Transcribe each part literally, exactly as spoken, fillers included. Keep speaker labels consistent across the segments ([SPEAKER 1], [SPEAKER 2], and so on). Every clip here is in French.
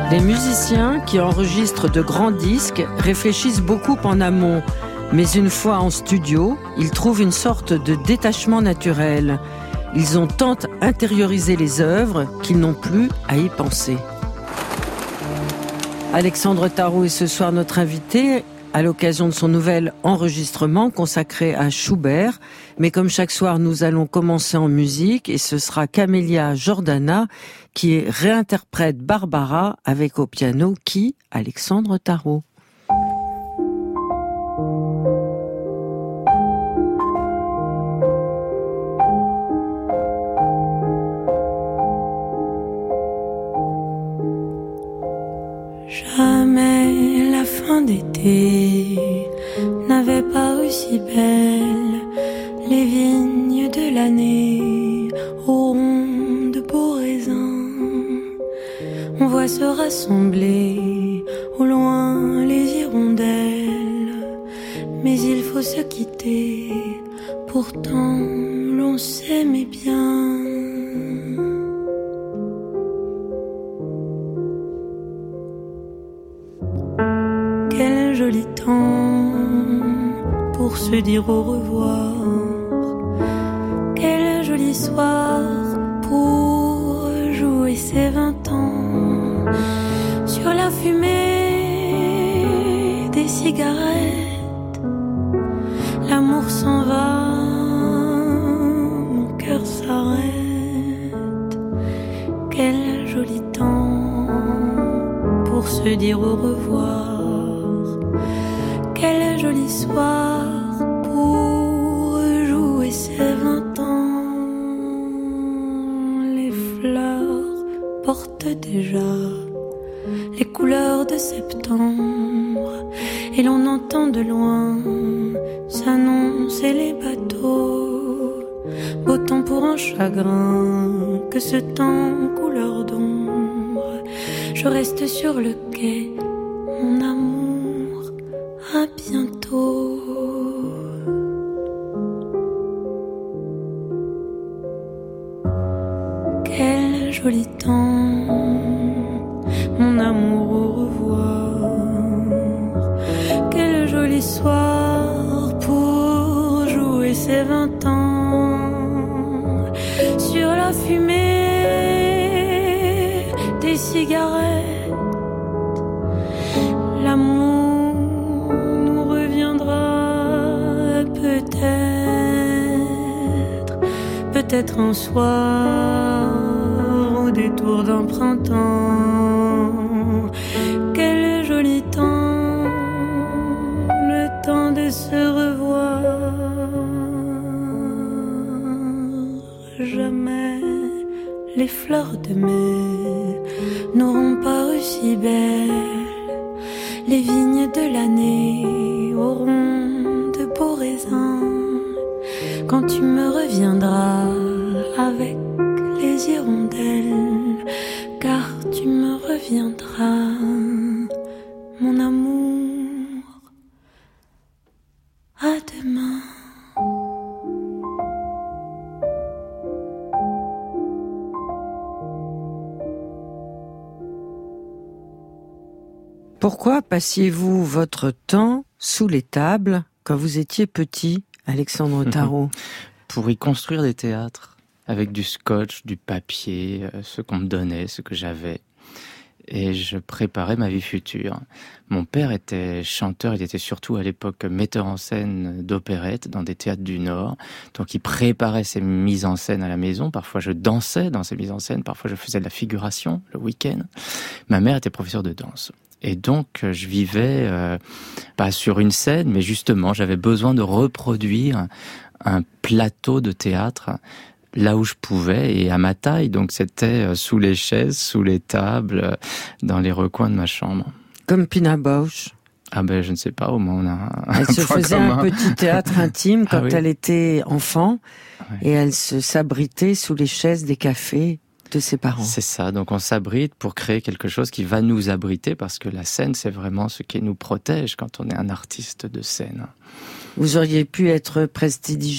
[SPEAKER 1] Les musiciens qui enregistrent de grands disques réfléchissent beaucoup en amont, mais une fois en studio, ils trouvent une sorte de détachement naturel. Ils ont tant intériorisé les œuvres qu'ils n'ont plus à y penser. Alexandre Tarot est ce soir notre invité à l'occasion de son nouvel enregistrement consacré à Schubert. Mais comme chaque soir, nous allons commencer en musique et ce sera Camélia Jordana qui réinterprète Barbara avec au piano qui Alexandre Tarot.
[SPEAKER 2] Jamais la fin d'été n'avait paru si belle. Les vignes de l'année auront de beaux raisins. On voit se rassembler au loin les hirondelles. Mais il faut se quitter, pourtant l'on s'aimait bien. Quel joli temps pour se dire au revoir. Quel joli soir pour jouer ses vingt ans. Sur la fumée des cigarettes, l'amour s'en va, mon cœur s'arrête. Quel joli temps pour se dire au revoir. Quel joli soir pour jouer ses vingt ans. Les fleurs portent déjà les couleurs de septembre et l'on entend de loin s'annoncer les bateaux. Beau temps pour un chagrin, que ce temps couleur d'ombre. Je reste sur le quai, mon amour, à bientôt. Quel joli temps, mon amour, au revoir. Quel joli soir pour jouer ses vingt ans. Sur la fumée des cigarettes, l'amour nous reviendra peut-être, peut-être un soir au détour d'un printemps. Quel joli temps, le temps de se revoir. Jamais les fleurs de mai n'auront paru si belles. Les vignes de l'année auront de beaux raisins. Quand tu me reviendras avec les hirondelles, car tu me reviendras, mon amour, à demain.
[SPEAKER 1] Pourquoi passiez-vous votre temps sous les tables quand vous étiez petit, Alexandre Tarot?
[SPEAKER 3] Pour y construire des théâtres, avec du scotch, du papier, euh, ce qu'on me donnait, ce que j'avais. Et je préparais ma vie future. Mon père était chanteur, il était surtout à l'époque metteur en scène d'opérette dans des théâtres du Nord. Donc il préparait ses mises en scène à la maison. Parfois je dansais dans ses mises en scène, parfois je faisais de la figuration le week-end. Ma mère était professeure de danse. Et donc, je vivais, euh, pas sur une scène, mais justement, j'avais besoin de reproduire un plateau de théâtre là où je pouvais et à ma taille. Donc, c'était sous les chaises, sous les tables, dans les recoins de ma chambre.
[SPEAKER 1] Comme Pina Bausch.
[SPEAKER 3] Ah ben, je ne sais pas, au moins on a un
[SPEAKER 1] Elle se faisait
[SPEAKER 3] commun.
[SPEAKER 1] un petit théâtre intime quand ah oui. elle était enfant,
[SPEAKER 3] ouais.
[SPEAKER 1] Et elle se s'abritait sous les chaises des cafés de ses parents.
[SPEAKER 3] C'est ça, donc on s'abrite pour créer quelque chose qui va nous abriter, parce que la scène, c'est vraiment ce qui nous protège quand on est un artiste de scène.
[SPEAKER 1] Vous auriez pu être prestidigitateur ?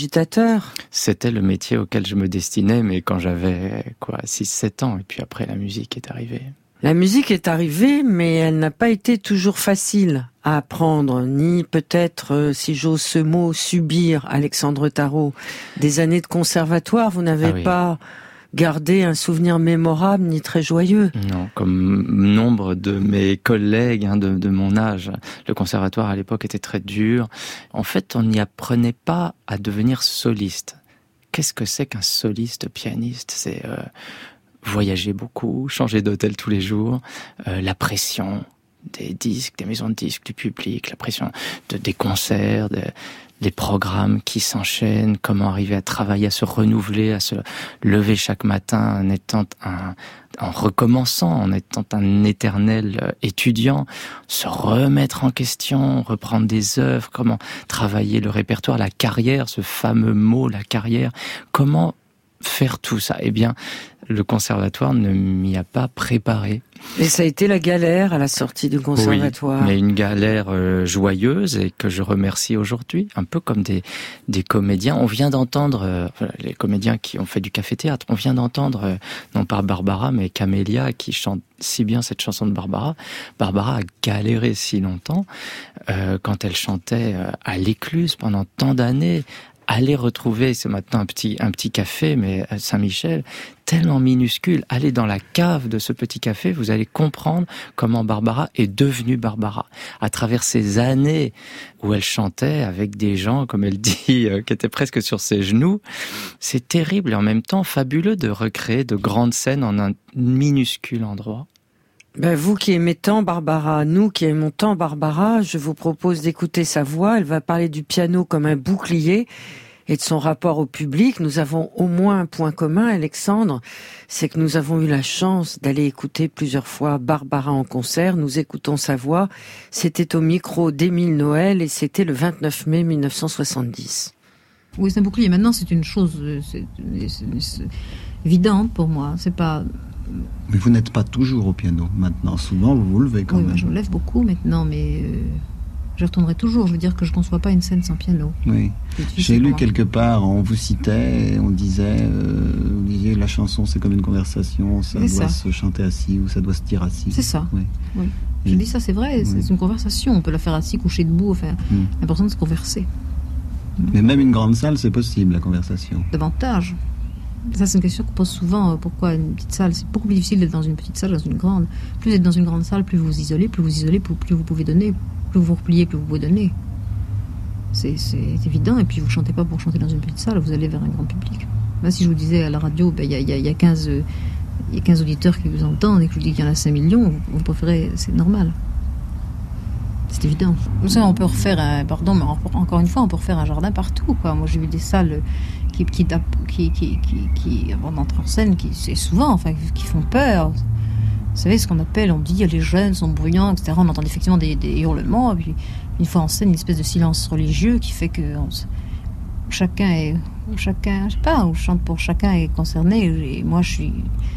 [SPEAKER 3] C'était le métier auquel je me destinais, mais quand j'avais quoi, six sept ans, et puis après la musique est arrivée.
[SPEAKER 1] La musique est arrivée, mais elle n'a pas été toujours facile à apprendre, ni peut-être, euh, si j'ose ce mot, subir, Alexandre Tarot. Des années de conservatoire, vous n'avez ah oui. pas gardé un souvenir mémorable ni très joyeux.
[SPEAKER 3] Non, comme nombre de mes collègues hein, de, de mon âge. Le conservatoire à l'époque était très dur. En fait, on n'y apprenait pas à devenir soliste. Qu'est-ce que c'est qu'un soliste pianiste ? C'est euh, voyager beaucoup, changer d'hôtel tous les jours, euh, la pression des disques, des maisons de disques, du public, la pression de, des concerts, de, des programmes qui s'enchaînent, comment arriver à travailler, à se renouveler, à se lever chaque matin en étant un, en recommençant, en étant un éternel étudiant, se remettre en question, reprendre des œuvres, comment travailler le répertoire, la carrière, ce fameux mot, la carrière, comment faire tout ça ? Eh bien, le conservatoire ne m'y a pas préparé.
[SPEAKER 1] Et ça a été la galère à la sortie du conservatoire.
[SPEAKER 3] Oui, mais une galère euh, joyeuse et que je remercie aujourd'hui, un peu comme des des comédiens. On vient d'entendre, euh, les comédiens qui ont fait du café-théâtre, on vient d'entendre, euh, non pas Barbara, mais Camélia qui chante si bien cette chanson de Barbara. Barbara a galéré si longtemps euh, quand elle chantait euh, à l'Écluse pendant tant d'années. Allez retrouver, c'est maintenant un petit, un petit café, mais à Saint-Michel, tellement minuscule. Allez dans la cave de ce petit café, vous allez comprendre comment Barbara est devenue Barbara. À travers ces années où elle chantait avec des gens, comme elle dit, euh, qui étaient presque sur ses genoux, c'est terrible et en même temps fabuleux de recréer de grandes scènes en un minuscule endroit.
[SPEAKER 1] Ben vous qui aimez tant Barbara, nous qui aimons tant Barbara, je vous propose d'écouter sa voix. Elle va parler du piano comme un bouclier et de son rapport au public. Nous avons au moins un point commun, Alexandre, c'est que nous avons eu la chance d'aller écouter plusieurs fois Barbara en concert. Nous écoutons sa voix. C'était au micro d'Émile Noël et c'était le vingt-neuf mai mille neuf cent soixante-dix.
[SPEAKER 4] Oui, c'est un bouclier. Maintenant, c'est une chose c'est, c'est, c'est évidente pour moi. C'est pas...
[SPEAKER 5] Mais vous n'êtes pas toujours au piano maintenant. Souvent, vous vous levez quand
[SPEAKER 4] oui,
[SPEAKER 5] même.
[SPEAKER 4] Oui, je me lève beaucoup maintenant, mais euh, je retournerai toujours. Je veux dire que je ne conçois pas une scène sans piano.
[SPEAKER 5] Oui. J'ai lu quelque part, on vous citait, on disait, euh, vous disiez la chanson c'est comme une conversation, ça
[SPEAKER 4] c'est
[SPEAKER 5] doit
[SPEAKER 4] ça.
[SPEAKER 5] se chanter assis ou ça doit se dire assis.
[SPEAKER 4] C'est ça.
[SPEAKER 5] Oui.
[SPEAKER 4] oui. Je
[SPEAKER 5] oui.
[SPEAKER 4] dis ça, c'est vrai. C'est oui. une conversation. On peut la faire assis, couché debout. Enfin, mm. l'important c'est de converser.
[SPEAKER 5] Mais même une grande salle, c'est possible la conversation.
[SPEAKER 4] Davantage. Ça, c'est une question qu'on pose souvent. Pourquoi une petite salle ? C'est beaucoup plus difficile d'être dans une petite salle que dans une grande. Plus vous êtes dans une grande salle, plus vous vous isolez. Plus vous vous isolez, plus, plus vous pouvez donner. Plus vous vous repliez, plus vous pouvez donner. C'est, c'est évident. Et puis, vous ne chantez pas pour chanter dans une petite salle. Vous allez vers un grand public. Là, si je vous disais à la radio, il ben, y, y, y, y a quinze auditeurs qui vous entendent et que je vous dis qu'il y en a cinq millions, vous, vous préférez... C'est normal. C'est évident. Ça, on peut refaire un... Pardon, mais encore une fois, on peut refaire un jardin partout, quoi. Moi, j'ai vu des salles... Qui, qui, qui, qui, qui, qui, avant d'entrer en scène, qui, c'est souvent, enfin, qui font peur. Vous savez, ce qu'on appelle, on dit, les jeunes sont bruyants, et cetera. On entend effectivement des, des hurlements, et puis une fois en scène, une espèce de silence religieux qui fait que on, chacun est, chacun, je sais pas, on chante pour chacun est concerné. Et moi, je suis,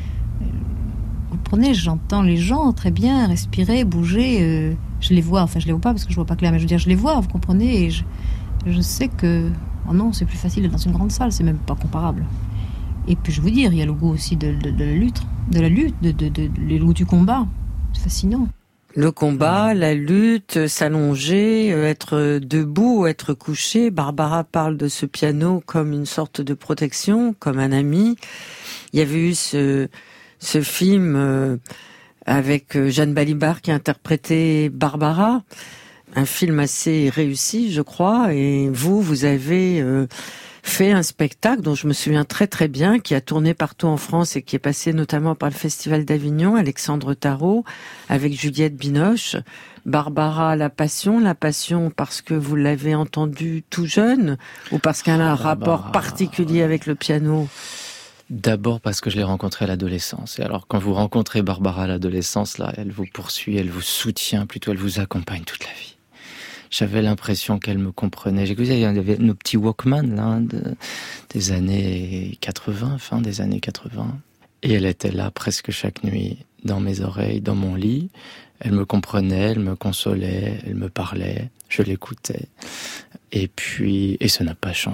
[SPEAKER 4] vous comprenez, j'entends les gens très bien respirer, bouger. Euh, je les vois, enfin, je les vois pas parce que je vois pas clair, mais je veux dire, je les vois, vous comprenez, et je, je sais que oh non, c'est plus facile d'être dans une grande salle, c'est même pas comparable. Et puis je veux dire, il y a le goût aussi de, de, de la lutte, de la lutte, de, de, de, de, le goût du combat. C'est fascinant.
[SPEAKER 1] Le combat, la lutte, s'allonger, être debout, être couché. Barbara parle de ce piano comme une sorte de protection, comme un ami. Il y avait eu ce, ce film avec Jeanne Balibar qui interprétait Barbara. Un film assez réussi, je crois, et vous, vous avez euh, fait un spectacle dont je me souviens très très bien, qui a tourné partout en France et qui est passé notamment par le Festival d'Avignon, Alexandre Tarot, avec Juliette Binoche. Barbara, la passion, la passion parce que vous l'avez entendue tout jeune, ou parce qu'elle a un Barbara... rapport particulier avec le piano ?
[SPEAKER 3] D'abord parce que je l'ai rencontrée à l'adolescence. Et alors, quand vous rencontrez Barbara à l'adolescence, là, elle vous poursuit, elle vous soutient, plutôt elle vous accompagne toute la vie. J'avais l'impression qu'elle me comprenait. J'écoutais, il y avait nos petits Walkman, là, de, des années quatre-vingts, fin des années quatre-vingts. Et elle était là presque chaque nuit, dans mes oreilles, dans mon lit. Elle me comprenait, elle me consolait, elle me parlait, je l'écoutais. Et puis, et ça n'a pas changé.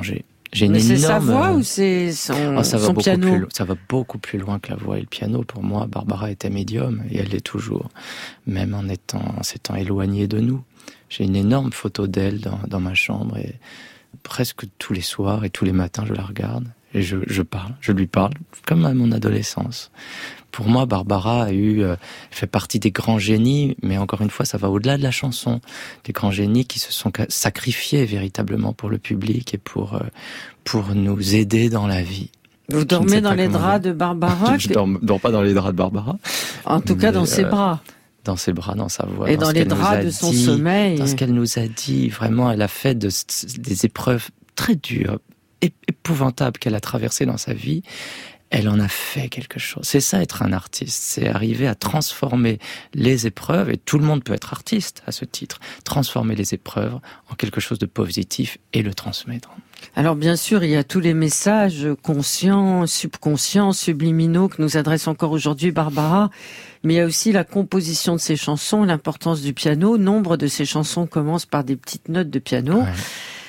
[SPEAKER 3] J'ai une
[SPEAKER 1] Mais
[SPEAKER 3] énorme...
[SPEAKER 1] c'est sa voix ou c'est son,
[SPEAKER 3] oh, ça va
[SPEAKER 1] son
[SPEAKER 3] beaucoup
[SPEAKER 1] piano
[SPEAKER 3] plus, Ça va beaucoup plus loin que la voix et le piano. Pour moi, Barbara était médium, et elle l'est toujours, même en étant, en s'étant éloignée de nous. J'ai une énorme photo d'elle dans, dans ma chambre, et presque tous les soirs et tous les matins, je la regarde, et je, je parle, je lui parle, comme à mon adolescence. Pour moi, Barbara a eu, euh, fait partie des grands génies, mais encore une fois, ça va au-delà de la chanson. Des grands génies qui se sont sacrifiés véritablement pour le public et pour, euh, pour nous aider dans la vie.
[SPEAKER 1] Vous dormez dans les draps de Barbara?
[SPEAKER 3] Je ne dors, dors pas dans les draps de Barbara.
[SPEAKER 1] En tout cas, dans
[SPEAKER 3] euh,
[SPEAKER 1] ses bras.
[SPEAKER 3] Dans ses bras, dans sa voix.
[SPEAKER 1] Et dans, dans les draps de son
[SPEAKER 3] dit,
[SPEAKER 1] sommeil.
[SPEAKER 3] Dans ce qu'elle nous a dit, vraiment, elle a fait de, des épreuves très dures, épouvantables qu'elle a traversées dans sa vie. Elle en a fait quelque chose. C'est ça, être un artiste. C'est arriver à transformer les épreuves, et tout le monde peut être artiste à ce titre, transformer les épreuves en quelque chose de positif et le transmettre.
[SPEAKER 1] Alors bien sûr, il y a tous les messages conscients, subconscients, subliminaux que nous adresse encore aujourd'hui Barbara, mais il y a aussi la composition de ses chansons, l'importance du piano. Nombre de ses chansons commencent par des petites notes de piano. Ouais.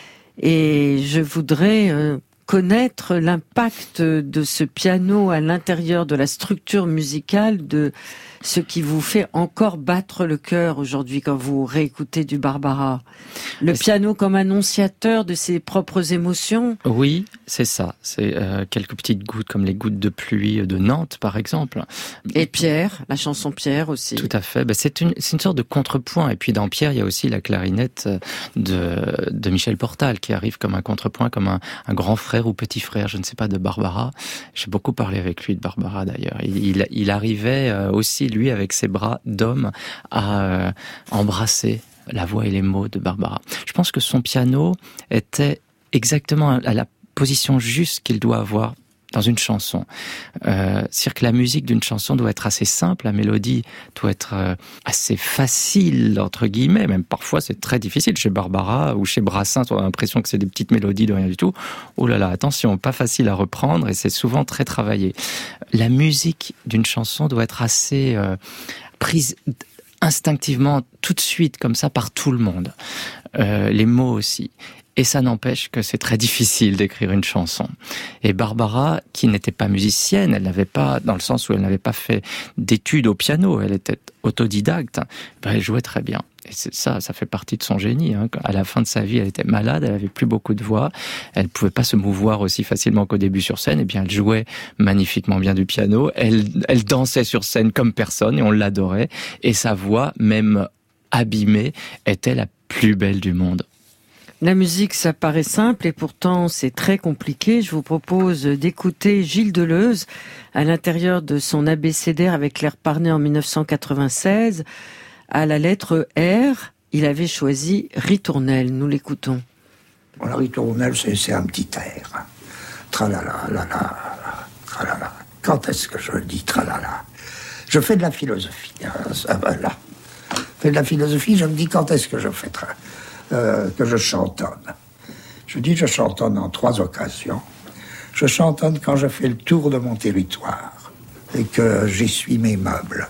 [SPEAKER 1] Et je voudrais... Euh, connaître l'impact de ce piano à l'intérieur de la structure musicale, de ce qui vous fait encore battre le cœur aujourd'hui quand vous réécoutez du Barbara. Le piano comme annonciateur de ses propres émotions.
[SPEAKER 3] Oui, c'est ça. C'est euh, quelques petites gouttes, comme les gouttes de pluie de Nantes, par exemple.
[SPEAKER 1] Et Pierre, la chanson Pierre aussi.
[SPEAKER 3] Tout à fait. Ben, c'est une, c'est une sorte de contrepoint. Et puis dans Pierre, il y a aussi la clarinette de, de Michel Portal qui arrive comme un contrepoint, comme un, un grand frère ou petit frère, je ne sais pas, de Barbara. J'ai beaucoup parlé avec lui de Barbara d'ailleurs. Il, il, il arrivait aussi, lui, avec ses bras d'homme, à euh, embrasser la voix et les mots de Barbara. Je pense que son piano était exactement à la position juste qu'il doit avoir dans une chanson. Euh, c'est-à-dire que la musique d'une chanson doit être assez simple, la mélodie doit être euh, assez facile, entre guillemets, même parfois c'est très difficile. Chez Barbara ou chez Brassens, on a l'impression que c'est des petites mélodies de rien du tout. Oh là là, attention, pas facile à reprendre, et c'est souvent très travaillé. La musique d'une chanson doit être assez euh, prise instinctivement, tout de suite, comme ça, par tout le monde. Euh, les mots aussi. Et ça n'empêche que c'est très difficile d'écrire une chanson. Et Barbara, qui n'était pas musicienne, elle n'avait pas, dans le sens où elle n'avait pas fait d'études au piano, elle était autodidacte, ben elle jouait très bien. Et c'est ça, ça fait partie de son génie. Hein. À la fin de sa vie, elle était malade, elle avait plus beaucoup de voix, elle pouvait pas se mouvoir aussi facilement qu'au début sur scène. Et bien, elle jouait magnifiquement bien du piano. Elle, elle dansait sur scène comme personne et on l'adorait. Et sa voix, même abîmée, était la plus belle du monde.
[SPEAKER 1] La musique, ça paraît simple et pourtant c'est très compliqué. Je vous propose d'écouter Gilles Deleuze à l'intérieur de son abécédaire avec l'air parné en dix-neuf cent quatre-vingt-seize. À la lettre R, il avait choisi Ritournelle. Nous l'écoutons.
[SPEAKER 6] Bon, la Ritournelle, c'est, c'est un petit air. Tralala, lala, tralala. Quand est-ce que je dis tralala? Je fais de la philosophie. Hein, ça va là. Je fais de la philosophie, je me dis quand est-ce que je fais tralala. Euh, que je chantonne. Je dis je chantonne en trois occasions. Je chantonne quand je fais le tour de mon territoire et que j'essuie mes meubles.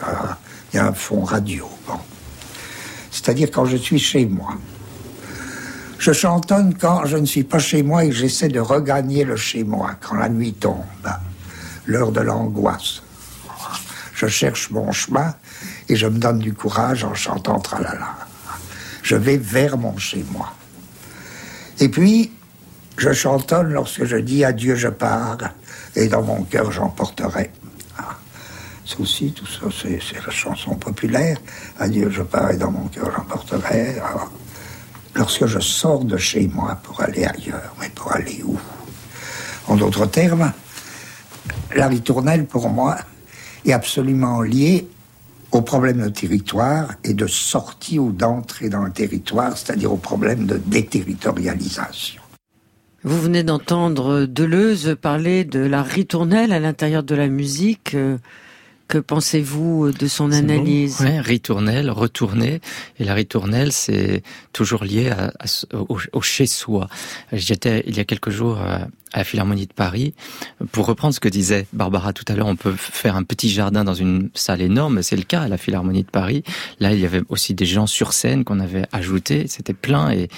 [SPEAKER 6] Il y a un fond radio. Bon. C'est-à-dire quand je suis chez moi. Je chantonne quand je ne suis pas chez moi et que j'essaie de regagner le chez moi, quand la nuit tombe, l'heure de l'angoisse. Je cherche mon chemin et je me donne du courage en chantant tralala. Je vais vers mon chez-moi. Et puis, je chantonne lorsque je dis « Adieu, je pars, et dans mon cœur, j'emporterai ». Ça aussi, tout ça, c'est, c'est la chanson populaire. « Adieu, je pars, et dans mon cœur, j'emporterai ». Lorsque je sors de chez moi pour aller ailleurs, mais pour aller où? En d'autres termes, la ritournelle, pour moi, est absolument liée au problème de territoire et de sortie ou d'entrée dans le territoire, c'est-à-dire au problème de déterritorialisation.
[SPEAKER 1] Vous venez d'entendre Deleuze parler de la ritournelle à l'intérieur de la musique. Que pensez-vous de son
[SPEAKER 3] c'est
[SPEAKER 1] analyse?
[SPEAKER 3] Bon. Ouais, ritournelle, retourner. Et la ritournelle, c'est toujours lié à, à, au, au chez-soi. J'étais, il y a quelques jours, à la Philharmonie de Paris. Pour reprendre ce que disait Barbara tout à l'heure, on peut faire un petit jardin dans une salle énorme. C'est le cas à la Philharmonie de Paris. Là, il y avait aussi des gens sur scène qu'on avait ajoutés. C'était plein et,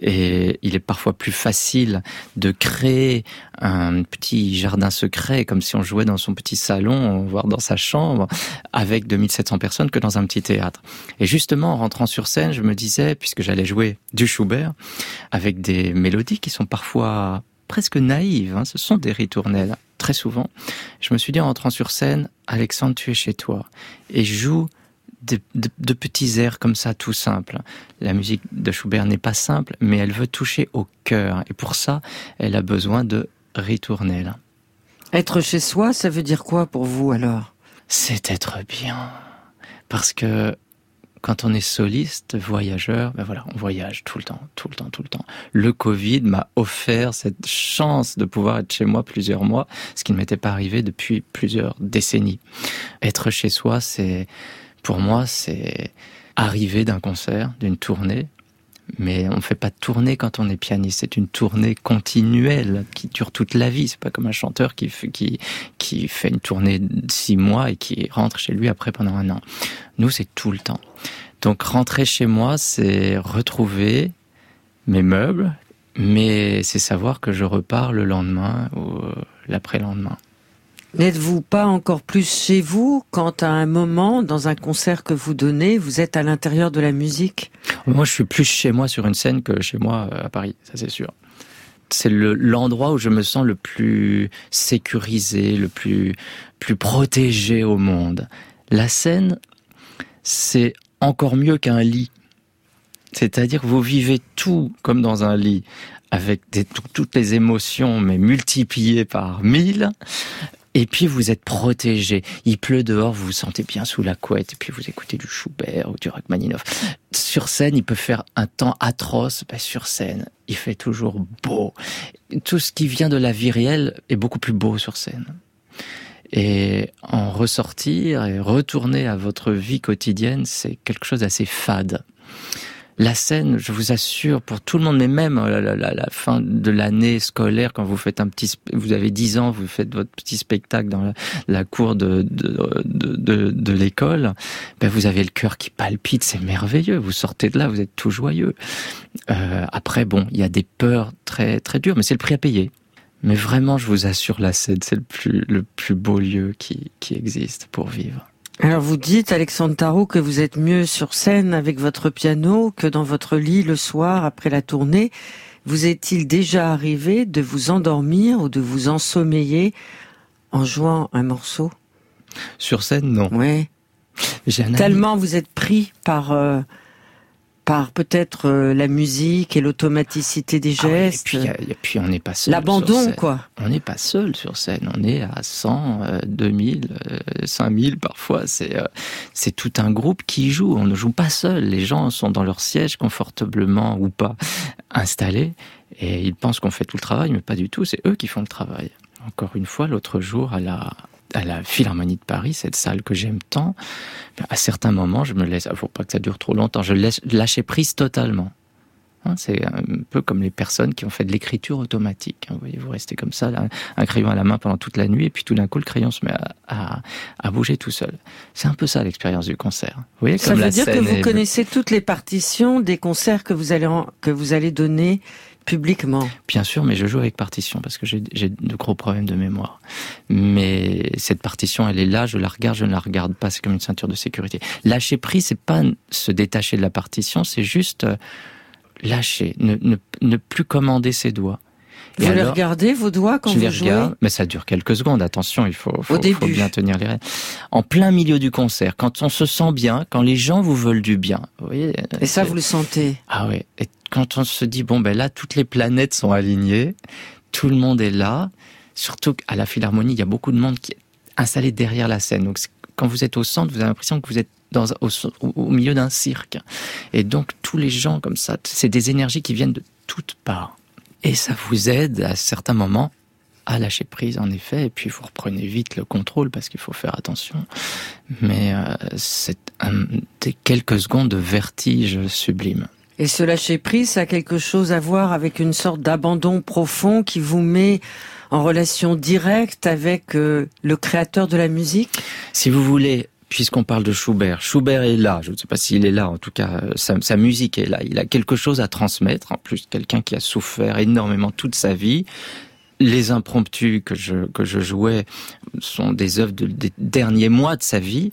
[SPEAKER 3] et il est parfois plus facile de créer un petit jardin secret, comme si on jouait dans son petit salon, voire dans sa chambre, avec deux mille sept cents personnes que dans un petit théâtre. Et justement, en rentrant sur scène, je me disais, puisque j'allais jouer du Schubert, avec des mélodies qui sont parfois presque naïves, hein, ce sont des ritournelles, très souvent. Je me suis dit en rentrant sur scène, Alexandre, tu es chez toi, et joue de, de, de petits airs comme ça, tout simples. La musique de Schubert n'est pas simple, mais elle veut toucher au cœur, et pour ça, elle a besoin de ritournelles.
[SPEAKER 1] Être chez soi, ça veut dire quoi pour vous alors?
[SPEAKER 3] C'est être bien, parce que quand on est soliste, voyageur, ben voilà, on voyage tout le temps, tout le temps, tout le temps. Le Covid m'a offert cette chance de pouvoir être chez moi plusieurs mois, ce qui ne m'était pas arrivé depuis plusieurs décennies. Être chez soi, c'est, pour moi, c'est arriver d'un concert, d'une tournée, mais on ne fait pas de tournée quand on est pianiste, c'est une tournée continuelle qui dure toute la vie. C'est pas comme un chanteur qui fait, qui, qui fait une tournée de six mois et qui rentre chez lui après pendant un an. Nous, c'est tout le temps. Donc rentrer chez moi, c'est retrouver mes meubles, mais c'est savoir que je repars le lendemain ou l'après-lendemain.
[SPEAKER 1] N'êtes-vous pas encore plus chez vous quand à un moment, dans un concert que vous donnez, vous êtes à l'intérieur de la musique?
[SPEAKER 3] Moi, je suis plus chez moi sur une scène que chez moi à Paris, ça c'est sûr. C'est le, l'endroit où je me sens le plus sécurisé, le plus, plus protégé au monde. La scène, c'est encore mieux qu'un lit. C'est-à-dire que vous vivez tout comme dans un lit, avec des, tout, toutes les émotions, mais multipliées par mille. Et puis vous êtes protégé. Il pleut dehors, vous vous sentez bien sous la couette, et puis vous écoutez du Schubert ou du Rachmaninoff. Sur scène, il peut faire un temps atroce. Ben, sur scène, il fait toujours beau. Tout ce qui vient de la vie réelle est beaucoup plus beau sur scène. Et en ressortir et retourner à votre vie quotidienne, c'est quelque chose d'assez fade. La scène, je vous assure, pour tout le monde, mais même à la, la, la fin de l'année scolaire, quand vous faites un petit, vous avez dix ans, vous faites votre petit spectacle dans la, la cour de, de, de, de, de l'école, ben vous avez le cœur qui palpite, c'est merveilleux. Vous sortez de là, vous êtes tout joyeux. Euh, après, bon, il y a des peurs très, très dures, mais c'est le prix à payer. Mais vraiment, je vous assure, la scène, c'est le plus, le plus beau lieu qui, qui existe pour vivre.
[SPEAKER 1] Alors vous dites, Alexandre Tarot, que vous êtes mieux sur scène avec votre piano que dans votre lit le soir après la tournée. Vous est-il déjà arrivé de vous endormir ou de vous ensommeiller en jouant un morceau?
[SPEAKER 3] Sur scène, non.
[SPEAKER 1] Ouais.
[SPEAKER 3] J'ai un
[SPEAKER 1] Tellement vous êtes pris par... Euh, par peut-être euh, la musique et l'automaticité des gestes.
[SPEAKER 3] Ah oui, et, puis, et puis on n'est pas seul.
[SPEAKER 1] L'abandon,
[SPEAKER 3] sur scène.
[SPEAKER 1] quoi.
[SPEAKER 3] On n'est pas seul sur scène. On est à cent, euh, deux mille, euh, cinq mille parfois. C'est, euh, c'est tout un groupe qui joue. On ne joue pas seul. Les gens sont dans leur siège, confortablement ou pas installés. Et ils pensent qu'on fait tout le travail, mais pas du tout. C'est eux qui font le travail. Encore une fois, l'autre jour, à la... à la Philharmonie de Paris, cette salle que j'aime tant, à certains moments, je me laisse, il faut pas que ça dure trop longtemps, je laisse lâcher prise totalement. Hein, c'est un peu comme les personnes qui ont fait de l'écriture automatique. Hein, vous voyez, vous restez comme ça, là, un crayon à la main pendant toute la nuit, et puis tout d'un coup, le crayon se met à, à, à bouger tout seul. C'est un peu ça l'expérience du concert. Vous voyez,
[SPEAKER 1] ça
[SPEAKER 3] comme
[SPEAKER 1] veut
[SPEAKER 3] la
[SPEAKER 1] dire que
[SPEAKER 3] scène
[SPEAKER 1] vous
[SPEAKER 3] est...
[SPEAKER 1] connaissez toutes les partitions des concerts que vous allez en, que vous allez donner publiquement.
[SPEAKER 3] Bien sûr, mais je joue avec partition parce que j'ai, j'ai de gros problèmes de mémoire. Mais cette partition, elle est là, je la regarde, je ne la regarde pas, c'est comme une ceinture de sécurité. Lâcher prise, c'est pas se détacher de la partition, c'est juste lâcher, ne, ne, ne plus commander ses doigts.
[SPEAKER 1] Vous les regardez, vos doigts, quand
[SPEAKER 3] je
[SPEAKER 1] vous
[SPEAKER 3] les
[SPEAKER 1] jouez
[SPEAKER 3] regarde, mais ça dure quelques secondes, attention, il faut, faut,
[SPEAKER 1] Au début.
[SPEAKER 3] faut bien tenir les rênes. En plein milieu du concert, quand on se sent bien, quand les gens vous veulent du bien, vous voyez.
[SPEAKER 1] Et ça, vous le sentez?
[SPEAKER 3] Ah oui, et quand on se dit, bon ben là, toutes les planètes sont alignées, tout le monde est là, surtout qu'à la Philharmonie, il y a beaucoup de monde qui est installé derrière la scène. Donc quand vous êtes au centre, vous avez l'impression que vous êtes dans, au, au milieu d'un cirque. Et donc tous les gens comme ça, c'est des énergies qui viennent de toutes parts. Et ça vous aide à certains moments à lâcher prise, en effet, et puis vous reprenez vite le contrôle parce qu'il faut faire attention. Mais euh, c'est un, des quelques secondes de vertige sublime.
[SPEAKER 1] Et ce lâcher prise, ça a quelque chose à voir avec une sorte d'abandon profond qui vous met en relation directe avec euh, le créateur de la musique ?
[SPEAKER 3] Si vous voulez, puisqu'on parle de Schubert, Schubert est là, je ne sais pas s'il est là, en tout cas, sa, sa musique est là. Il a quelque chose à transmettre, en plus, quelqu'un qui a souffert énormément toute sa vie. Les impromptus que je que je jouais sont des œuvres de, des derniers mois de sa vie.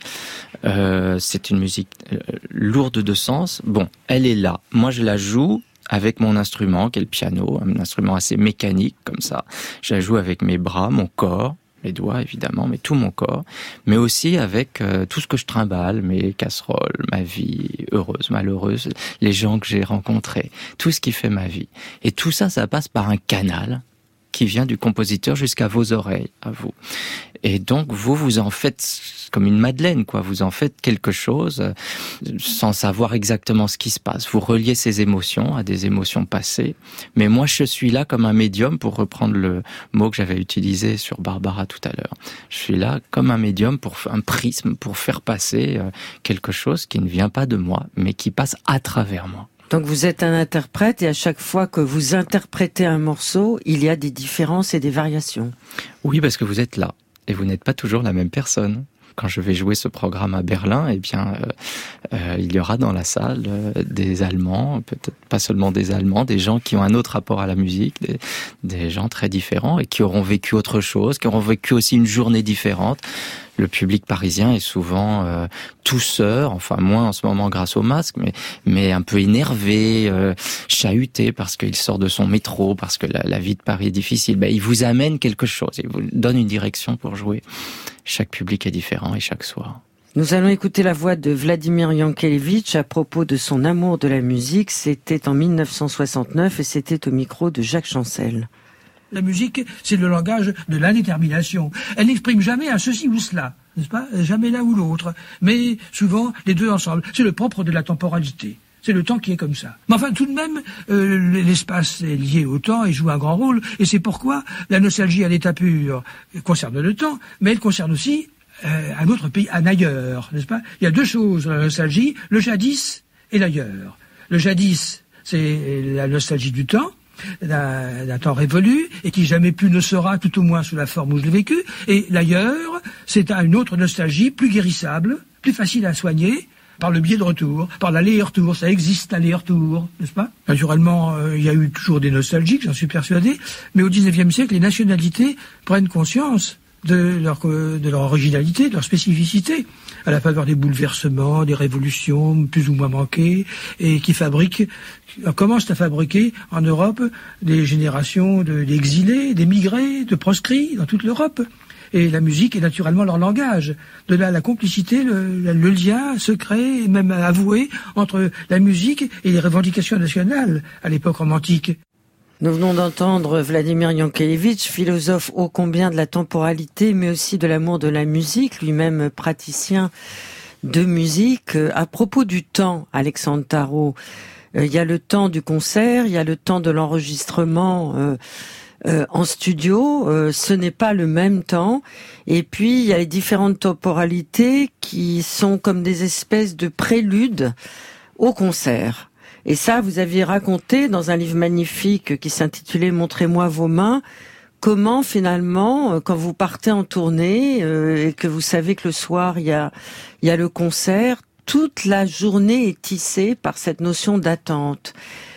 [SPEAKER 3] Euh, c'est une musique euh, lourde de sens. Bon, elle est là. Moi, je la joue avec mon instrument, qui est le piano, un instrument assez mécanique comme ça. Je la joue avec mes bras, mon corps, mes doigts évidemment, mais tout mon corps, mais aussi avec euh, tout ce que je trimballe, mes casseroles, ma vie heureuse, malheureuse, les gens que j'ai rencontrés, tout ce qui fait ma vie. Et tout ça, ça passe par un canal qui vient du compositeur jusqu'à vos oreilles, à vous. Et donc, vous, vous en faites comme une madeleine, quoi. Vous en faites quelque chose euh, sans savoir exactement ce qui se passe. Vous reliez ces émotions à des émotions passées. Mais moi, je suis là comme un médium, pour reprendre le mot que j'avais utilisé sur Barbara tout à l'heure. Je suis là comme un médium, pour un prisme, pour faire passer euh, quelque chose qui ne vient pas de moi, mais qui passe à travers moi.
[SPEAKER 1] Donc vous êtes un interprète et à chaque fois que vous interprétez un morceau, il y a des différences et des variations.
[SPEAKER 3] Oui, parce que vous êtes là et vous n'êtes pas toujours la même personne. Quand je vais jouer ce programme à Berlin, eh bien, euh, euh, il y aura dans la salle euh, des Allemands, peut-être pas seulement des Allemands, des gens qui ont un autre rapport à la musique, des, des gens très différents et qui auront vécu autre chose, qui auront vécu aussi une journée différente. Le public parisien est souvent euh, tousseur, enfin moins en ce moment grâce au masque, mais mais un peu énervé, euh, chahuté parce qu'il sort de son métro, parce que la, la vie de Paris est difficile. Ben, il vous amène quelque chose, il vous donne une direction pour jouer. Chaque public est différent et chaque soir.
[SPEAKER 1] Nous allons écouter la voix de Vladimir Yankelevitch à propos de son amour de la musique. C'était en mille neuf cent soixante-neuf et c'était au micro de Jacques Chancel.
[SPEAKER 7] La musique, c'est le langage de l'indétermination. Elle n'exprime jamais un ceci ou cela, n'est-ce pas ? Jamais l'un ou l'autre, mais souvent les deux ensemble. C'est le propre de la temporalité. C'est le temps qui est comme ça. Mais enfin, tout de même, euh, l'espace est lié au temps et joue un grand rôle, et c'est pourquoi la nostalgie à l'état pur concerne le temps, mais elle concerne aussi euh, un autre pays, un ailleurs, n'est-ce pas ? Il y a deux choses dans la nostalgie, le jadis et l'ailleurs. Le jadis, c'est la nostalgie du temps, d'un, d'un temps révolu, et qui jamais plus ne sera, tout au moins sous la forme où je l'ai vécu. Et l'ailleurs, c'est une autre nostalgie, plus guérissable, plus facile à soigner, par le biais de retour, par l'aller-retour. Ça existe, l'aller-retour, n'est-ce pas ? Naturellement, euh, il y a eu toujours des nostalgiques, j'en suis persuadé, mais au dix-neuvième siècle, les nationalités prennent conscience de leur, de leur originalité, de leur spécificité, à la faveur des bouleversements, des révolutions plus ou moins manquées, et qui fabriquent, commencent à fabriquer en Europe des générations de, d'exilés, d'émigrés, de proscrits dans toute l'Europe. Et la musique est naturellement leur langage. De là, la complicité, le, le lien secret, et même avoué, entre la musique et les revendications nationales à l'époque romantique.
[SPEAKER 1] Nous venons d'entendre Vladimir Yankelevitch, philosophe ô combien de la temporalité, mais aussi de l'amour de la musique, lui-même praticien de musique. À propos du temps, Alexandre Tarot, il y a le temps du concert, il y a le temps de l'enregistrement euh, euh, en studio, euh, ce n'est pas le même temps. Et puis, il y a les différentes temporalités qui sont comme des espèces de préludes au concert. Et ça, vous aviez raconté dans un livre magnifique qui s'intitulait « Montrez-moi vos mains », comment finalement, quand vous partez en tournée euh, et que vous savez que le soir, il y a, il y a le concert, toute la journée est tissée par cette notion d'attente.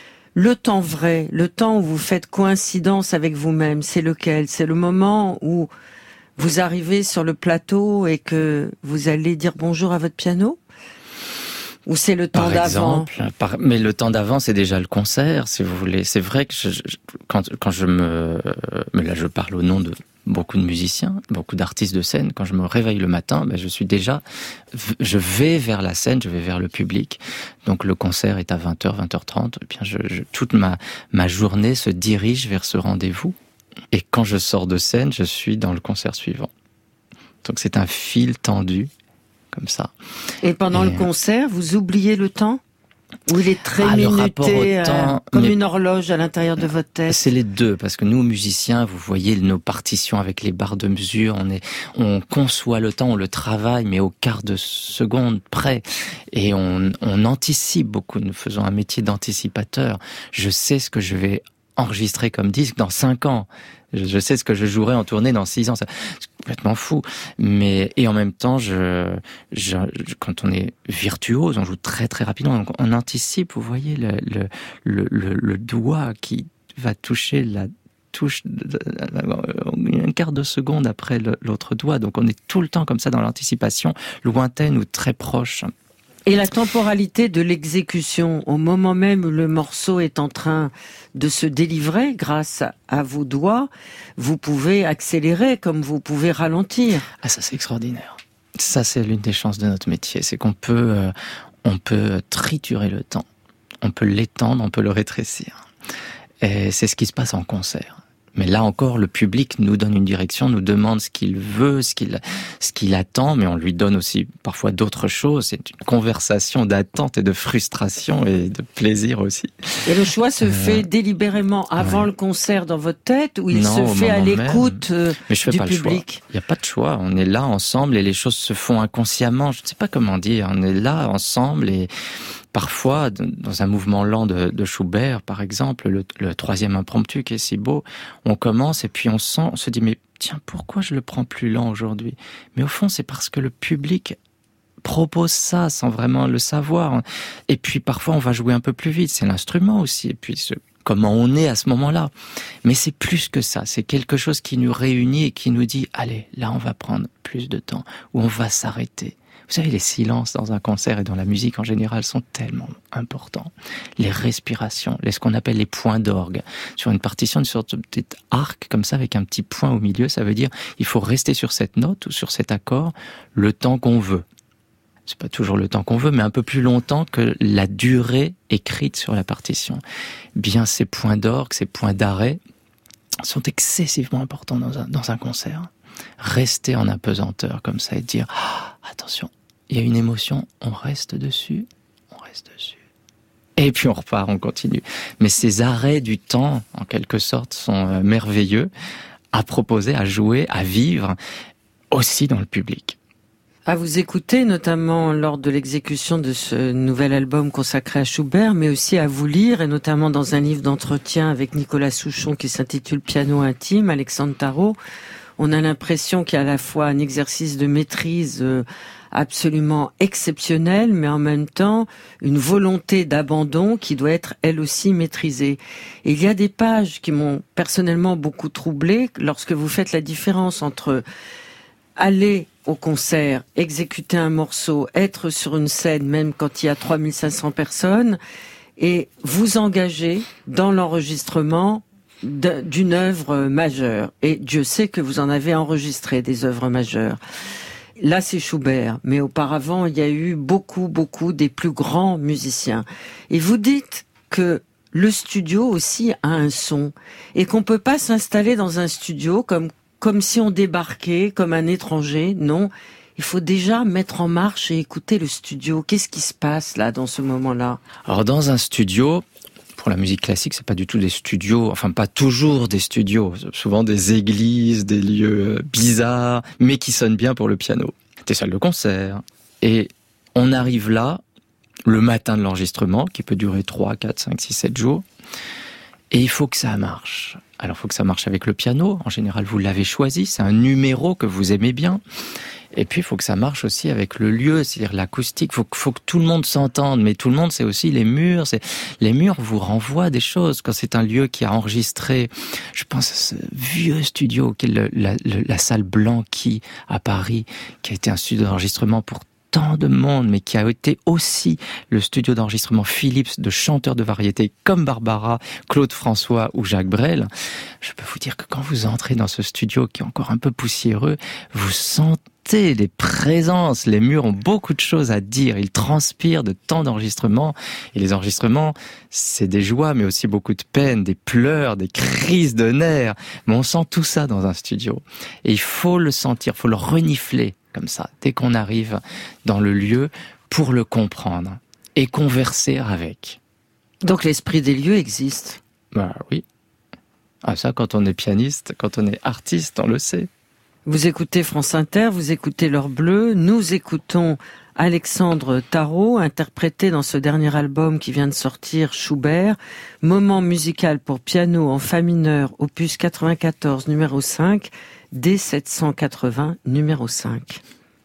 [SPEAKER 1] Le temps vrai, le temps où vous faites coïncidence avec vous-même, c'est lequel ? C'est le moment où vous arrivez sur le plateau et que vous allez dire bonjour à votre piano ? Ou c'est le temps
[SPEAKER 3] par
[SPEAKER 1] d'avant
[SPEAKER 3] exemple, par, mais le temps d'avant, c'est déjà le concert, si vous voulez. C'est vrai que je, je, quand, quand je me... Mais là, je parle au nom de beaucoup de musiciens, beaucoup d'artistes de scène. Quand je me réveille le matin, ben, je suis déjà... Je vais vers la scène, je vais vers le public. Donc le concert est à vingt heures, vingt heures trente. Et bien, je, je, toute ma, ma journée se dirige vers ce rendez-vous. Et quand je sors de scène, je suis dans le concert suivant. Donc c'est un fil tendu. Comme ça.
[SPEAKER 1] Et pendant
[SPEAKER 3] et
[SPEAKER 1] le concert, vous oubliez le temps ? Où il est très
[SPEAKER 3] ah,
[SPEAKER 1] minuté,
[SPEAKER 3] temps,
[SPEAKER 1] euh, comme une horloge à l'intérieur de votre tête.
[SPEAKER 3] C'est les deux, parce que nous, musiciens, vous voyez nos partitions avec les barres de mesure, on est, on conçoit le temps, on le travaille, mais au quart de seconde près. Et on, on anticipe beaucoup, nous faisons un métier d'anticipateur. Je sais ce que je vais enregistrer comme disque dans cinq ans. Je, je sais ce que je jouerai en tournée dans six ans. C'est complètement fou. Mais, et en même temps, je, je, je, quand on est virtuose, on joue très très rapidement. Donc on anticipe, vous voyez, le, le, le, le, le doigt qui va toucher la touche un quart de seconde après l'autre doigt. Donc on est tout le temps comme ça dans l'anticipation, lointaine ou très proche.
[SPEAKER 1] Et la temporalité de l'exécution, au moment même où le morceau est en train de se délivrer, grâce à vos doigts, vous pouvez accélérer comme vous pouvez ralentir.
[SPEAKER 3] Ah, ça c'est extraordinaire. Ça c'est l'une des chances de notre métier, c'est qu'on peut, euh, on peut triturer le temps, on peut l'étendre, on peut le rétrécir. Et c'est ce qui se passe en concert. Mais là encore, le public nous donne une direction, nous demande ce qu'il veut, ce qu'il, ce qu'il attend, mais on lui donne aussi parfois d'autres choses. C'est une conversation d'attente et de frustration et de plaisir aussi.
[SPEAKER 1] Et le choix se euh... fait délibérément avant ouais. le concert dans votre tête, ou il non, se fait à l'écoute euh,
[SPEAKER 3] mais je fais
[SPEAKER 1] du
[SPEAKER 3] pas
[SPEAKER 1] public?
[SPEAKER 3] Il n'y a pas de choix. On est là ensemble et les choses se font inconsciemment. Je ne sais pas comment dire. On est là ensemble et parfois, dans un mouvement lent de, de Schubert, par exemple, le, le troisième impromptu qui est si beau, on commence et puis on sent, on se dit, mais tiens, pourquoi je le prends plus lent aujourd'hui? Mais au fond, c'est parce que le public propose ça sans vraiment le savoir. Et puis parfois, on va jouer un peu plus vite. C'est l'instrument aussi. Et puis, ce, comment on est à ce moment-là. Mais c'est plus que ça. C'est quelque chose qui nous réunit et qui nous dit, allez, là, on va prendre plus de temps, ou on va s'arrêter. Vous savez, les silences dans un concert et dans la musique en général sont tellement importants. Les respirations, les, ce qu'on appelle les points d'orgue. Sur une partition, une sorte de petit arc comme ça avec un petit point au milieu, ça veut dire il faut rester sur cette note ou sur cet accord le temps qu'on veut. C'est pas toujours le temps qu'on veut, mais un peu plus longtemps que la durée écrite sur la partition. Bien, ces points d'orgue, ces points d'arrêt sont excessivement importants dans un, dans un concert. Rester en apesanteur comme ça et dire ah, attention, il y a une émotion, on reste dessus, on reste dessus. Et puis on repart, on continue. Mais ces arrêts du temps, en quelque sorte, sont euh, merveilleux à proposer, à jouer, à vivre, aussi dans le public.
[SPEAKER 1] À vous écouter, notamment lors de l'exécution de ce nouvel album consacré à Schubert, mais aussi à vous lire, et notamment dans un livre d'entretien avec Nicolas Souchon qui s'intitule Piano intime, Alexandre Tarot. On a l'impression qu'il y a à la fois un exercice de maîtrise absolument exceptionnel, mais en même temps une volonté d'abandon qui doit être elle aussi maîtrisée. Et il y a des pages qui m'ont personnellement beaucoup troublée lorsque vous faites la différence entre aller au concert, exécuter un morceau, être sur une scène même quand il y a trois mille cinq cents personnes, et vous engager dans l'enregistrement d'une œuvre majeure. Et Dieu sait que vous en avez enregistré des œuvres majeures. Là, c'est Schubert, mais auparavant, il y a eu beaucoup, beaucoup des plus grands musiciens. Et vous dites que le studio aussi a un son, et qu'on peut pas s'installer dans un studio comme, comme si on débarquait, comme un étranger. Non, il faut déjà mettre en marche et écouter le studio. Qu'est-ce qui se passe là, dans ce moment-là?
[SPEAKER 3] Alors, dans un studio, pour la musique classique, c'est pas du tout des studios, enfin pas toujours des studios, souvent des églises, des lieux bizarres, mais qui sonnent bien pour le piano. Des salles de concert. Et on arrive là, le matin de l'enregistrement, qui peut durer trois, quatre, cinq, six, sept jours, et il faut que ça marche. Alors il faut que ça marche avec le piano, en général vous l'avez choisi, c'est un numéro que vous aimez bien. Et puis, il faut que ça marche aussi avec le lieu, c'est-à-dire l'acoustique. Il faut, faut que tout le monde s'entende, mais tout le monde, c'est aussi les murs. C'est, les murs vous renvoient des choses. Quand c'est un lieu qui a enregistré, je pense à ce vieux studio, qui est le, la, le, la salle Blanqui à Paris, qui a été un studio d'enregistrement pour tant de monde, mais qui a été aussi le studio d'enregistrement Philips de chanteurs de variété comme Barbara, Claude François ou Jacques Brel. Je peux vous dire que quand vous entrez dans ce studio qui est encore un peu poussiéreux, vous sentez les présences. Les murs ont beaucoup de choses à dire. Ils transpirent de tant d'enregistrements. Et les enregistrements, c'est des joies, mais aussi beaucoup de peine, des pleurs, des crises de nerfs. Mais on sent tout ça dans un studio. Et il faut le sentir, il faut le renifler comme ça, dès qu'on arrive dans le lieu, pour le comprendre. et converser avec.
[SPEAKER 1] Donc l'esprit des lieux existe.
[SPEAKER 3] Bah oui. Ah ça, quand on est pianiste, quand on est artiste, on le sait.
[SPEAKER 1] Vous écoutez France Inter, vous écoutez L'Heure Bleue, nous écoutons Alexandre Tarot, interprété dans ce dernier album qui vient de sortir, Schubert, moment musical pour piano en fa mineur, opus quatre-vingt-quatorze, numéro cinq, D sept cent quatre-vingts, numéro cinq.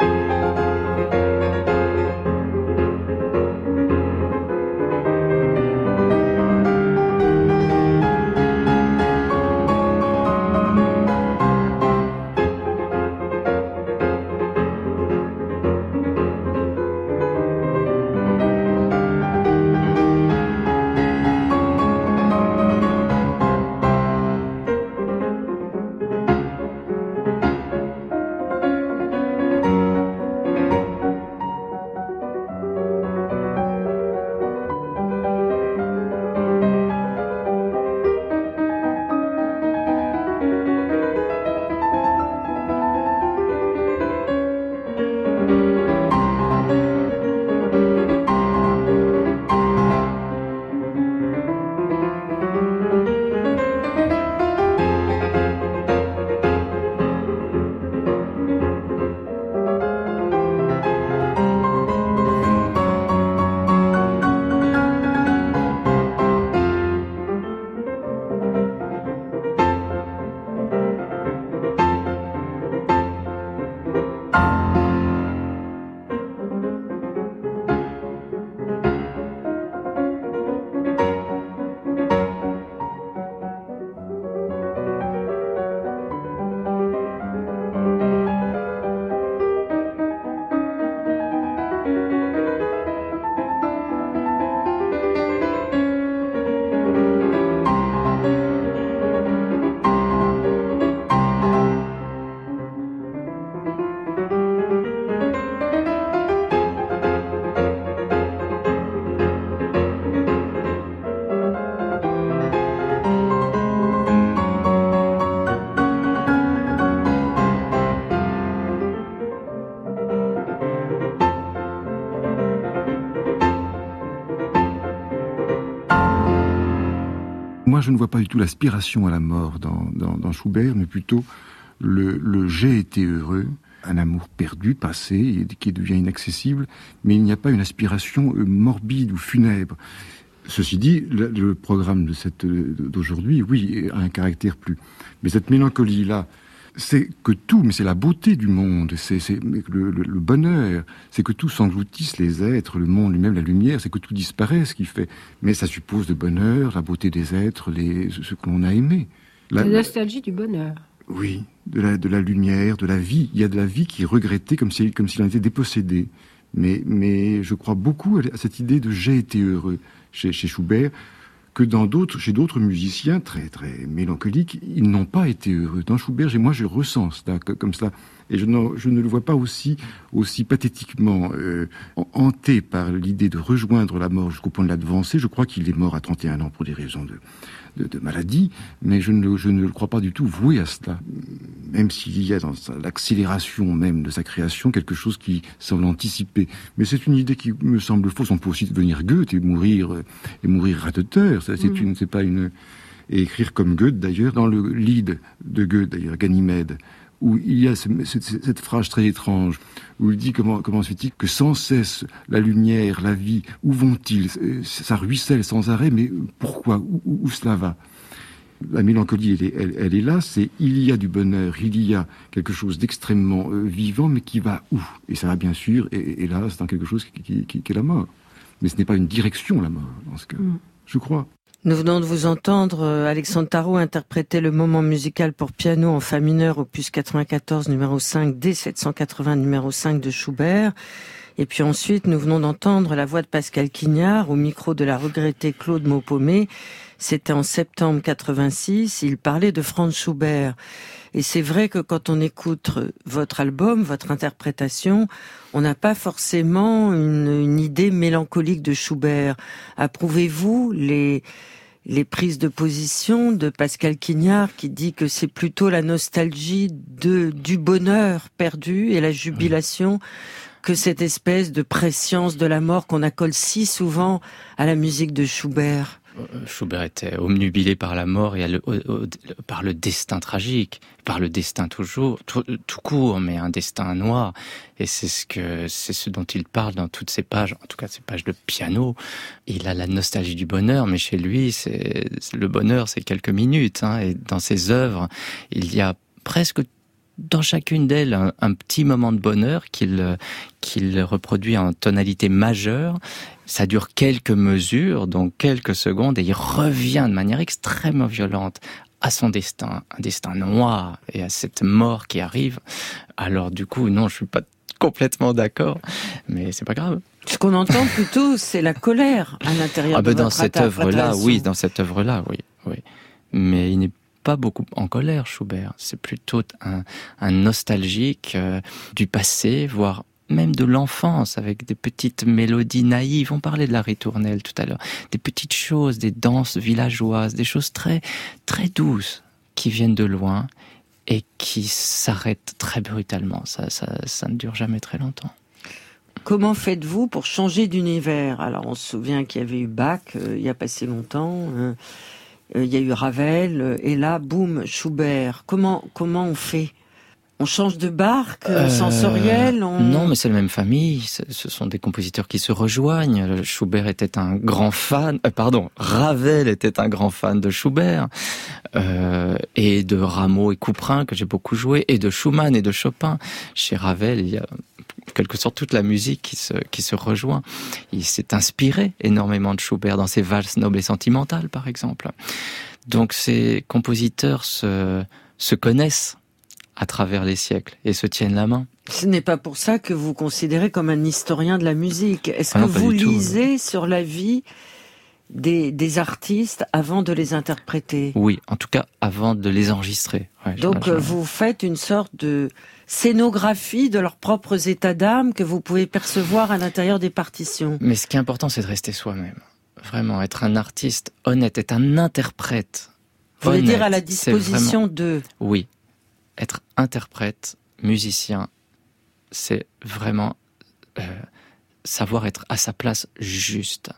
[SPEAKER 8] Moi, je ne vois pas du tout l'aspiration à la mort dans, dans, dans Schubert, mais plutôt le, le « j'ai été heureux », un amour perdu, passé, qui devient inaccessible, mais il n'y a pas une aspiration morbide ou funèbre. Ceci dit, le, le programme de cette, d'aujourd'hui, oui, a un caractère plus. Mais cette mélancolie-là, c'est que tout, mais c'est la beauté du monde, c'est, c'est le, le, le bonheur, c'est que tout s'engloutisse, les êtres, le monde lui-même, la lumière, c'est que tout disparaît, ce qui fait. Mais ça suppose le bonheur, la beauté des êtres, les, ce que l'on a aimé.
[SPEAKER 9] La, la nostalgie du bonheur.
[SPEAKER 8] Oui, de la, de la lumière, de la vie. Il y a de la vie qui est regrettée comme si, comme s'il en était dépossédé. Mais, mais je crois beaucoup à cette idée de « j'ai été heureux » chez, chez Schubert, que dans d'autres, chez d'autres musiciens très très mélancoliques, ils n'ont pas été heureux. Dans Schubert, moi je ressens ça comme cela, et je, je ne le vois pas aussi aussi pathétiquement euh, hanté par l'idée de rejoindre la mort jusqu'au point de la devancer. Je crois qu'il est mort à trente et un ans pour des raisons de de, de maladie, mais je ne, je ne le crois pas du tout voué à cela, même s'il y a dans l'accélération même de sa création quelque chose qui semble anticiper. Mais c'est une idée qui me semble fausse. On peut aussi devenir Goethe et mourir et mourir radoteur. Ça, c'est mmh. une, c'est pas une et écrire comme Goethe d'ailleurs. Dans le Lied de Goethe d'ailleurs, Ganymède, où il y a ce, cette, cette phrase très étrange, où il dit comment, comment se fait-il que sans cesse la lumière, la vie, où vont-ils? Ça ruisselle sans arrêt, mais pourquoi? Où, où, où cela va? La mélancolie, elle est, elle, elle est là, c'est il y a du bonheur, il y a quelque chose d'extrêmement euh, vivant, mais qui va où? Et ça va bien sûr, et, et là, c'est dans quelque chose qui, qui, qui, qui est la mort. Mais ce n'est pas une direction, la mort, dans ce cas, mm. je crois.
[SPEAKER 1] Nous venons de vous entendre, Alexandre Tarot, interpréter le moment musical pour piano en fa mineur, opus quatre-vingt-quatorze, numéro cinq, D sept cent quatre-vingts, numéro cinq de Schubert. Et puis ensuite, nous venons d'entendre la voix de Pascal Quignard au micro de la regrettée Claude Maupomé. C'était en septembre quatre-vingt-six. Il parlait de Franz Schubert. Et c'est vrai que quand on écoute votre album, votre interprétation, on n'a pas forcément une, une idée mélancolique de Schubert. Approuvez-vous les, les prises de position de Pascal Quignard qui dit que c'est plutôt la nostalgie de, du bonheur perdu et la jubilation que cette espèce de prescience de la mort qu'on accole si souvent à la musique de Schubert?
[SPEAKER 3] Schubert était omnubilé par la mort et le, au, au, par le destin tragique, par le destin toujours, tout, tout court, mais un destin noir. Et c'est ce que, c'est ce dont il parle dans toutes ces pages, en tout cas ces pages de piano. Il a la nostalgie du bonheur, mais chez lui, c'est, le bonheur, c'est quelques minutes, hein, et dans ses œuvres, il y a presque dans chacune d'elles un, un petit moment de bonheur qu'il, qu'il reproduit en tonalité majeure. Ça dure quelques mesures, donc quelques secondes, et il revient de manière extrêmement violente à son destin, un destin noir, et à cette mort qui arrive. Alors du coup, non, je suis pas complètement d'accord, mais c'est pas grave.
[SPEAKER 1] Ce qu'on entend plutôt, c'est la colère à l'intérieur
[SPEAKER 3] ah ben
[SPEAKER 1] de
[SPEAKER 3] dans
[SPEAKER 1] votre
[SPEAKER 3] cette œuvre-là, oui, dans cette œuvre-là, oui, oui. Mais il n'est pas beaucoup en colère, Schubert. C'est plutôt un, un nostalgique euh, du passé, voire même de l'enfance, avec des petites mélodies naïves. On parlait de la ritournelle tout à l'heure. Des petites choses, des danses villageoises, des choses très, très douces qui viennent de loin et qui s'arrêtent très brutalement. Ça, ça, ça ne dure jamais très longtemps.
[SPEAKER 1] Comment faites-vous pour changer d'univers? Alors, on se souvient qu'il y avait eu Bach euh, il y a pas si longtemps. Hein. Euh, il y a eu Ravel. Euh, et là, boum, Schubert. Comment, comment on fait? On change de barque euh, sensorielle on...
[SPEAKER 3] Non, mais c'est la même famille. Ce sont des compositeurs qui se rejoignent. Schubert était un grand fan. Euh, pardon, Ravel était un grand fan de Schubert euh, et de Rameau et Couperin que j'ai beaucoup joué, et de Schumann et de Chopin. Chez Ravel, il y a en quelque sorte toute la musique qui se qui se rejoint. Il s'est inspiré énormément de Schubert dans ses valses nobles et sentimentales, par exemple. Donc ces compositeurs se se connaissent à travers les siècles, et se tiennent la main.
[SPEAKER 1] Ce n'est pas pour ça que vous considérez comme un historien de la musique. Est-ce
[SPEAKER 3] ah
[SPEAKER 1] que
[SPEAKER 3] non,
[SPEAKER 1] vous lisez
[SPEAKER 3] tout.
[SPEAKER 1] sur la vie des, des artistes avant de les interpréter?
[SPEAKER 3] Oui, en tout cas avant de les enregistrer. Ouais,
[SPEAKER 1] Donc
[SPEAKER 3] je, je...
[SPEAKER 1] vous faites une sorte de scénographie de leurs propres états d'âme que vous pouvez percevoir à l'intérieur des partitions.
[SPEAKER 3] Mais ce qui est important, c'est de rester soi-même. Vraiment, être un artiste honnête, être un interprète
[SPEAKER 1] Vous voulez
[SPEAKER 3] honnête,
[SPEAKER 1] dire à la disposition
[SPEAKER 3] vraiment...
[SPEAKER 1] de...
[SPEAKER 3] Oui. Être interprète, musicien, c'est vraiment euh, savoir être à sa place juste.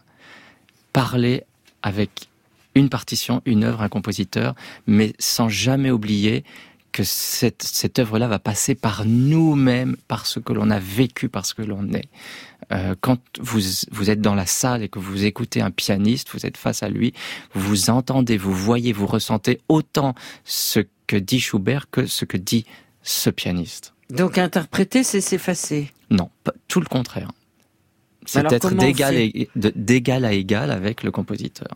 [SPEAKER 3] Parler avec une partition, une œuvre, un compositeur, mais sans jamais oublier que cette, cette œuvre-là va passer par nous-mêmes, par ce que l'on a vécu, par ce que l'on est. Euh, quand vous, vous êtes dans la salle et que vous écoutez un pianiste, vous êtes face à lui, vous entendez, vous voyez, vous ressentez autant ce que dit Schubert que ce que dit ce pianiste.
[SPEAKER 1] Donc interpréter, c'est s'effacer?
[SPEAKER 3] Non, pas, tout le contraire. C'est
[SPEAKER 1] Alors,
[SPEAKER 3] être d'égal, et, de, d'égal à égal avec le compositeur.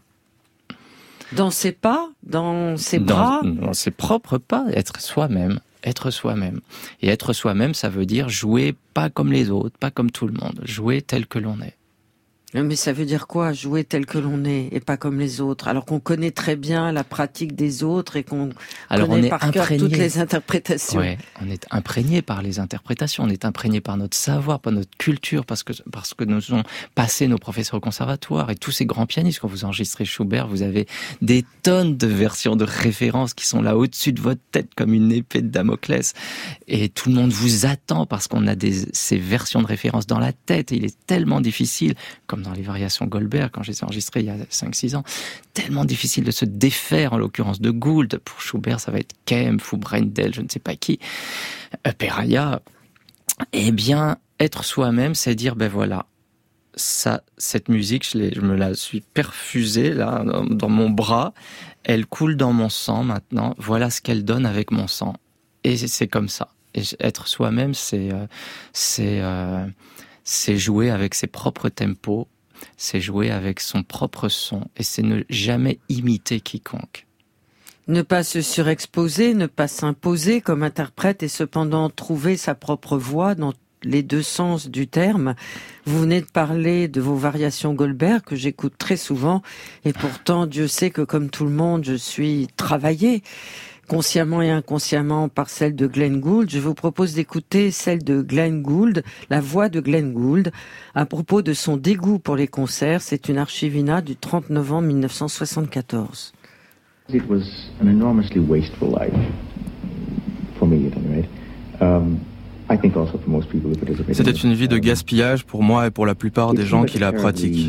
[SPEAKER 1] Dans ses pas, dans ses
[SPEAKER 3] dans,
[SPEAKER 1] bras,
[SPEAKER 3] dans ses propres pas, être soi-même, être soi-même. Et être soi-même, ça veut dire jouer pas comme les autres, pas comme tout le monde, jouer tel que l'on est.
[SPEAKER 1] Mais ça veut dire quoi, jouer tel que l'on est et pas comme les autres? Alors qu'on connaît très bien la pratique des autres et qu'on
[SPEAKER 3] Alors
[SPEAKER 1] connaît
[SPEAKER 3] on est
[SPEAKER 1] par
[SPEAKER 3] imprégné.
[SPEAKER 1] cœur toutes les interprétations.
[SPEAKER 3] Ouais, on est imprégné par les interprétations, on est imprégné par notre savoir, par notre culture, parce que parce que nous ont passé nos professeurs au conservatoire et tous ces grands pianistes. Quand vous enregistrez Schubert, vous avez des tonnes de versions de référence qui sont là au-dessus de votre tête comme une épée de Damoclès. Et tout le monde vous attend parce qu'on a des, ces versions de référence dans la tête. Et il est tellement difficile, comme dans les variations Goldberg, quand je les ai enregistrées il y a cinq six ans, tellement difficile de se défaire, en l'occurrence de Gould. Pour Schubert, ça va être Kempf ou Brendel, je ne sais pas qui, euh, Peraya. Eh bien, être soi-même, c'est dire, ben voilà, ça, cette musique, je, l'ai, je me la suis perfusée là, dans, dans mon bras, elle coule dans mon sang maintenant, voilà ce qu'elle donne avec mon sang. Et c'est, c'est comme ça. Et être soi-même, c'est, euh, c'est, euh, c'est jouer avec ses propres tempos, c'est jouer avec son propre son, et c'est ne jamais imiter quiconque.
[SPEAKER 1] Ne pas se surexposer, ne pas s'imposer comme interprète et cependant trouver sa propre voix dans les deux sens du terme. Vous venez de parler de vos variations Goldberg que j'écoute très souvent et pourtant Dieu sait que comme tout le monde je suis travaillée consciemment et inconsciemment par celle de Glenn Gould. Je vous propose d'écouter celle de Glenn Gould, la voix de Glenn Gould, à propos de son dégoût pour les concerts. C'est une archivina du trente novembre mille neuf cent soixante-quatorze.
[SPEAKER 10] It was an enormously wasteful life, for me at any rate. Um, I C'était une vie de gaspillage pour moi et pour la plupart des gens qui la pratiquent.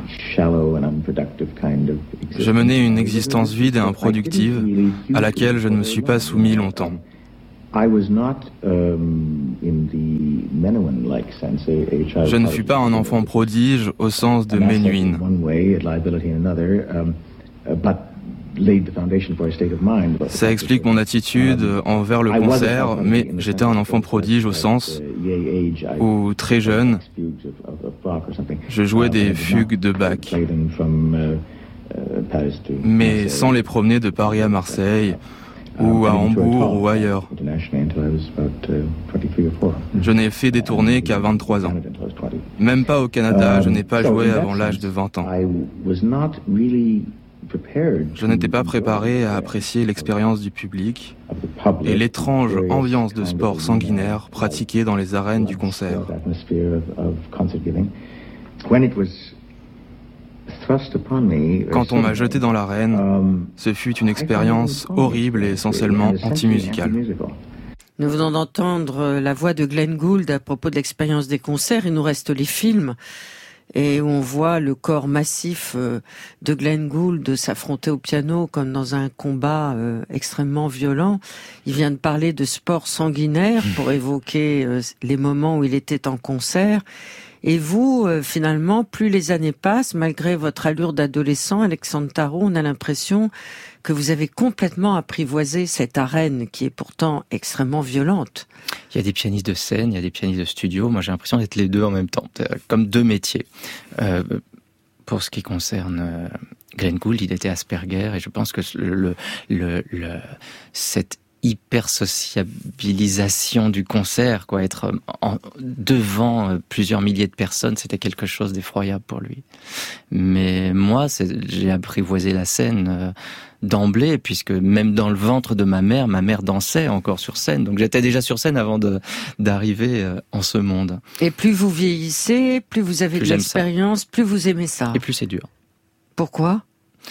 [SPEAKER 10] Je menais une existence vide et improductive à laquelle je ne me suis pas soumis longtemps. Je ne fus pas un enfant prodige au sens de Menuhin. Ça explique mon attitude envers le concert, mais j'étais un enfant prodige au sens où, très jeune, je jouais des fugues de Bach, mais sans les promener de Paris à Marseille, ou à Hambourg ou ailleurs. Je n'ai fait des tournées qu'à vingt-trois ans. Même pas au Canada, je n'ai pas joué avant l'âge de vingt ans. Je n'étais pas préparé à apprécier l'expérience du public et l'étrange ambiance de sport sanguinaire pratiquée dans les arènes du concert. Quand on m'a jeté dans l'arène, ce fut une expérience horrible et essentiellement anti-musicale.
[SPEAKER 1] Nous venons d'entendre la voix de Glenn Gould à propos de l'expérience des concerts. Il nous reste les films. Et où on voit le corps massif de Glenn Gould s'affronter au piano comme dans un combat euh, extrêmement violent. Il vient de parler de sport sanguinaire pour évoquer euh, les moments où il était en concert. Et vous, euh, finalement, plus les années passent, malgré votre allure d'adolescent, Alexandre Tarot, on a l'impression que vous avez complètement apprivoisé cette arène qui est pourtant extrêmement violente.
[SPEAKER 3] Il y a des pianistes de scène, il y a des pianistes de studio. Moi, j'ai l'impression d'être les deux en même temps, comme deux métiers. Euh, pour ce qui concerne euh, Glenn Gould, il était Asperger, et je pense que le, le, le, cette hyper sociabilisation du concert, quoi, être en, devant plusieurs milliers de personnes, c'était quelque chose d'effroyable pour lui. Mais moi, c'est, j'ai apprivoisé la scène euh, d'emblée, puisque même dans le ventre de ma mère, ma mère dansait encore sur scène. Donc j'étais déjà sur scène avant de, d'arriver euh, en ce monde.
[SPEAKER 1] Et plus vous vieillissez, plus vous avez
[SPEAKER 3] plus
[SPEAKER 1] de l'expérience, plus vous aimez ça.
[SPEAKER 3] Et plus c'est dur.
[SPEAKER 1] Pourquoi ?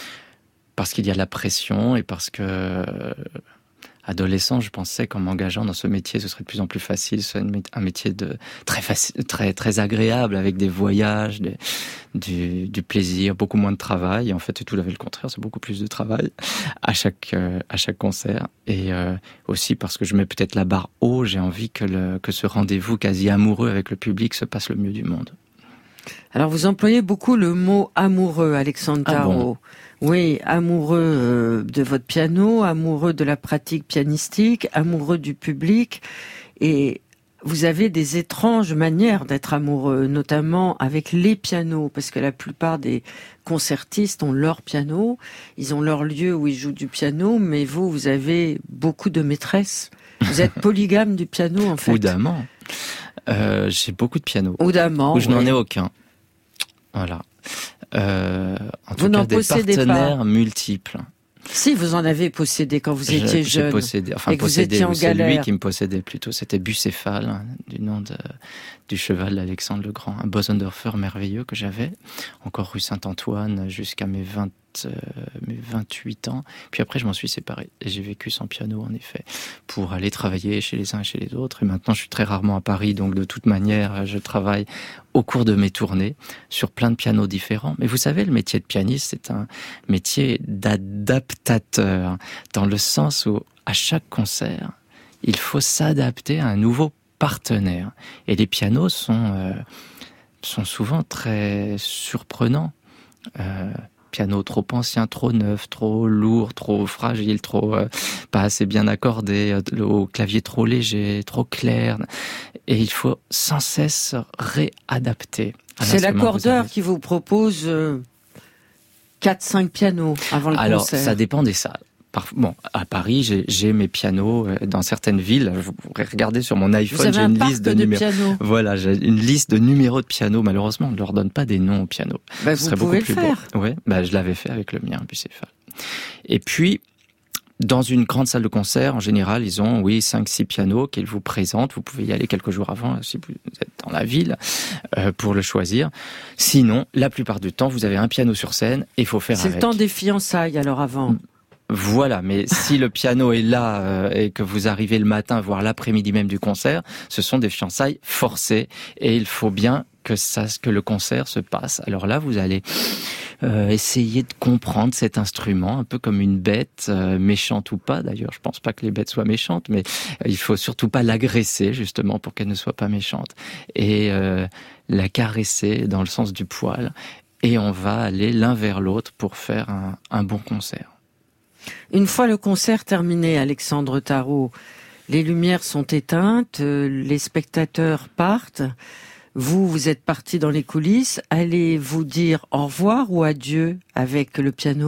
[SPEAKER 3] Parce qu'il y a de la pression et parce que... Euh, adolescent, je pensais qu'en m'engageant dans ce métier, ce serait de plus en plus facile. Ce serait un métier de très facile, très très agréable, avec des voyages, des, du, du plaisir, beaucoup moins de travail. Et en fait, c'est tout à fait le contraire. C'est beaucoup plus de travail à chaque euh, à chaque concert. Et euh, aussi parce que je mets peut-être la barre haut. J'ai envie que le que ce rendez-vous quasi amoureux avec le public se passe le mieux du monde.
[SPEAKER 1] Alors, vous employez beaucoup le mot amoureux, Alexandre Tarot. Ah bon ? Oui, amoureux euh, de votre piano, amoureux de la pratique pianistique, amoureux du public. Et vous avez des étranges manières d'être amoureux, notamment avec les pianos, parce que la plupart des concertistes ont leur piano, ils ont leur lieu où ils jouent du piano, mais vous, vous avez beaucoup de maîtresses. Vous êtes polygame du piano, en fait.
[SPEAKER 3] Ou d'amants. Euh, j'ai beaucoup de pianos.
[SPEAKER 1] Ou d'amants.
[SPEAKER 3] Où je
[SPEAKER 1] oui.
[SPEAKER 3] n'en ai aucun. Voilà. Euh, en tout
[SPEAKER 1] vous
[SPEAKER 3] cas, des partenaires
[SPEAKER 1] pas.
[SPEAKER 3] multiples.
[SPEAKER 1] Si, vous en avez possédé quand vous étiez
[SPEAKER 3] je,
[SPEAKER 1] jeune.
[SPEAKER 3] J'ai possédé, enfin
[SPEAKER 1] et que
[SPEAKER 3] possédé,
[SPEAKER 1] vous étiez en
[SPEAKER 3] c'est
[SPEAKER 1] galère.
[SPEAKER 3] lui qui me possédait plutôt. C'était Bucéphale, hein, du nom de, du cheval d'Alexandre le Grand. Un Bosendorfer merveilleux que j'avais, encore rue Saint-Antoine, jusqu'à mes vingt, euh, mes vingt-huit ans. Puis après, je m'en suis séparé. Et j'ai vécu sans piano, en effet, pour aller travailler chez les uns et chez les autres. Et maintenant, je suis très rarement à Paris, donc de toute manière, je travaille au cours de mes tournées sur plein de pianos différents. Mais vous savez, le métier de pianiste, c'est un métier d'adaptateur, dans le sens où, à chaque concert, il faut s'adapter à un nouveau partenaire. Et les pianos sont, euh, sont souvent très surprenants. Euh, piano trop ancien, trop neuf, trop lourd, trop fragile, trop euh, pas assez bien accordé, euh, au clavier trop léger, trop clair. Et il faut sans cesse réadapter.
[SPEAKER 1] C'est l'accordeur qui vous propose euh, quatre cinq pianos avant le
[SPEAKER 3] Alors,
[SPEAKER 1] concert.
[SPEAKER 3] Alors, ça dépend des salles. Par, bon, à Paris, j'ai, j'ai mes pianos dans certaines villes. Vous pourrez regarder sur mon iPhone,
[SPEAKER 1] Vous avez
[SPEAKER 3] j'ai
[SPEAKER 1] un
[SPEAKER 3] une
[SPEAKER 1] parc
[SPEAKER 3] liste de,
[SPEAKER 1] de
[SPEAKER 3] numéros.
[SPEAKER 1] Pianos.
[SPEAKER 3] Voilà, j'ai une liste de numéros de pianos. Malheureusement, on ne leur donne pas des noms au piano.
[SPEAKER 1] Bah,
[SPEAKER 3] Ce
[SPEAKER 1] vous
[SPEAKER 3] serait
[SPEAKER 1] pouvez
[SPEAKER 3] beaucoup
[SPEAKER 1] le
[SPEAKER 3] plus
[SPEAKER 1] faire.
[SPEAKER 3] beau. Ouais, bah, je l'avais fait avec le mien, Bucéphale. Et puis, dans une grande salle de concert, en général, ils ont, oui, cinq six pianos qu'ils vous présentent. Vous pouvez y aller quelques jours avant, si vous êtes dans la ville, euh, pour le choisir. Sinon, la plupart du temps, vous avez un piano sur scène et il faut faire
[SPEAKER 1] C'est
[SPEAKER 3] avec.
[SPEAKER 1] le temps des fiançailles, alors avant.
[SPEAKER 3] Voilà, mais si le piano est là euh, et que vous arrivez le matin, voire l'après-midi même du concert, ce sont des fiançailles forcées et il faut bien que ça, que le concert se passe. Alors là, vous allez euh, essayer de comprendre cet instrument, un peu comme une bête, euh, méchante ou pas. D'ailleurs, je pense pas que les bêtes soient méchantes, mais il faut surtout pas l'agresser justement pour qu'elle ne soit pas méchante et euh, la caresser dans le sens du poil. Et on va aller l'un vers l'autre pour faire un, un bon concert.
[SPEAKER 1] Une fois le concert terminé, Alexandre Tarot, les lumières sont éteintes, les spectateurs partent. Vous, vous êtes parti dans les coulisses. Allez-vous dire au revoir ou adieu avec le piano ?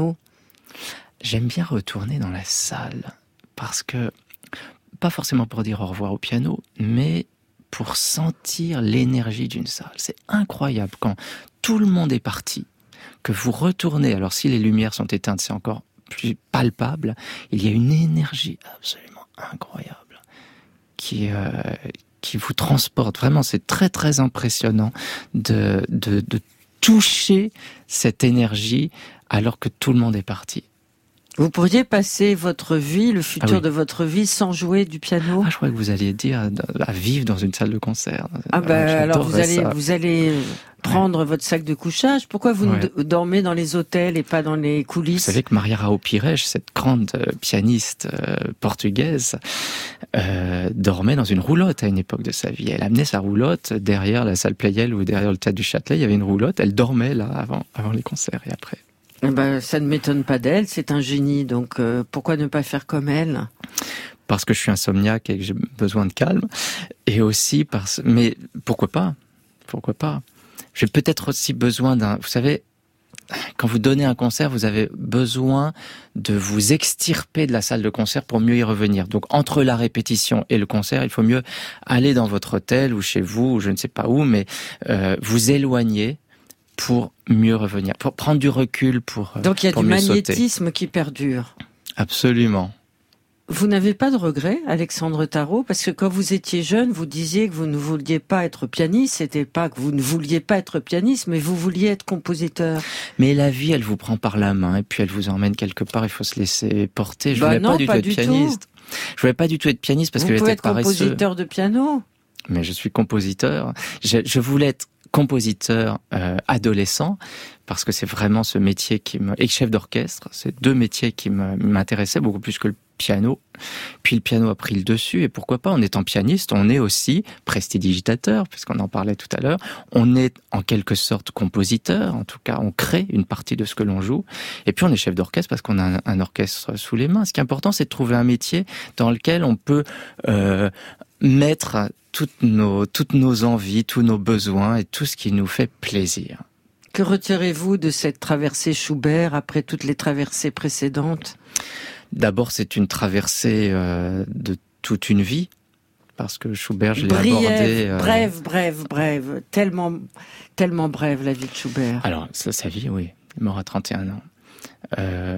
[SPEAKER 3] J'aime bien retourner dans la salle parce que, pas forcément pour dire au revoir au piano, mais pour sentir l'énergie d'une salle. C'est incroyable quand tout le monde est parti, que vous retournez. Alors si les lumières sont éteintes, c'est encore plus palpable. Il y a une énergie absolument incroyable qui euh, qui vous transporte. Vraiment, c'est très très impressionnant de de de toucher cette énergie alors que tout le monde est parti.
[SPEAKER 1] Vous pourriez passer votre vie, le futur ah oui. de votre vie, sans jouer du piano ?
[SPEAKER 3] Ah, je crois que vous alliez dire à vivre dans une salle de concert.
[SPEAKER 1] Ah ben bah, alors vous allez
[SPEAKER 3] ça.
[SPEAKER 1] vous allez prendre ouais. votre sac de couchage. Pourquoi vous ouais. dormez dans les hôtels et pas dans les coulisses ?
[SPEAKER 3] Vous savez que Maria Raul Pires, cette grande pianiste euh, portugaise, euh, dormait dans une roulotte à une époque de sa vie. Elle amenait sa roulotte derrière la salle Pleyel ou derrière le théâtre du Châtelet. Il y avait une roulotte. Elle dormait là avant avant les concerts et après.
[SPEAKER 1] Eh ben, ça ne m'étonne pas d'elle, c'est un génie, donc euh, pourquoi ne pas faire comme elle ?
[SPEAKER 3] Parce que je suis insomniaque et que j'ai besoin de calme, et aussi parce... Mais pourquoi pas ? Pourquoi pas ? J'ai peut-être aussi besoin d'un... Vous savez, quand vous donnez un concert, vous avez besoin de vous extirper de la salle de concert pour mieux y revenir. Donc entre la répétition et le concert, il faut mieux aller dans votre hôtel ou chez vous, ou je ne sais pas où, mais euh, vous éloigner pour mieux revenir, pour prendre du recul, pour
[SPEAKER 1] Donc il y a
[SPEAKER 3] pour
[SPEAKER 1] du
[SPEAKER 3] mieux
[SPEAKER 1] magnétisme
[SPEAKER 3] sauter.
[SPEAKER 1] Qui perdure.
[SPEAKER 3] Absolument.
[SPEAKER 1] Vous n'avez pas de regrets, Alexandre Tarot, parce que quand vous étiez jeune, vous disiez que vous ne vouliez pas être pianiste. C'était pas que vous ne vouliez pas être pianiste, mais vous vouliez être compositeur.
[SPEAKER 3] Mais la vie, elle vous prend par la main et puis elle vous emmène quelque part. Il faut se laisser porter. Je
[SPEAKER 1] bah
[SPEAKER 3] voulais
[SPEAKER 1] non,
[SPEAKER 3] pas du
[SPEAKER 1] pas
[SPEAKER 3] tout
[SPEAKER 1] du
[SPEAKER 3] être pianiste.
[SPEAKER 1] Tout.
[SPEAKER 3] Je voulais pas du tout être pianiste parce
[SPEAKER 1] vous
[SPEAKER 3] que j'étais
[SPEAKER 1] pouvez être
[SPEAKER 3] paresseux.
[SPEAKER 1] Compositeur de piano.
[SPEAKER 3] Mais je suis compositeur. Je, je voulais être compositeur euh, adolescent parce que c'est vraiment ce métier qui me et chef d'orchestre, c'est deux métiers qui me, m'intéressaient beaucoup plus que le piano. Puis le piano a pris le dessus et pourquoi pas, en étant pianiste, on est aussi prestidigitateur puisqu'on en parlait tout à l'heure, on est en quelque sorte compositeur, en tout cas on crée une partie de ce que l'on joue et puis on est chef d'orchestre parce qu'on a un, un orchestre sous les mains. Ce qui est important, c'est de trouver un métier dans lequel on peut euh, mettre toutes nos, toutes nos envies, tous nos besoins et tout ce qui nous fait plaisir.
[SPEAKER 1] Que retirez-vous de cette traversée Schubert après toutes les traversées précédentes ?
[SPEAKER 3] D'abord, c'est une traversée euh, de toute une vie, parce que Schubert, je l'ai
[SPEAKER 1] Briève,
[SPEAKER 3] abordé... Euh...
[SPEAKER 1] Brève, brève, brève, tellement, tellement brève la vie de Schubert.
[SPEAKER 3] Alors, sa, sa vie, oui, il est mort à trente et un ans. Euh,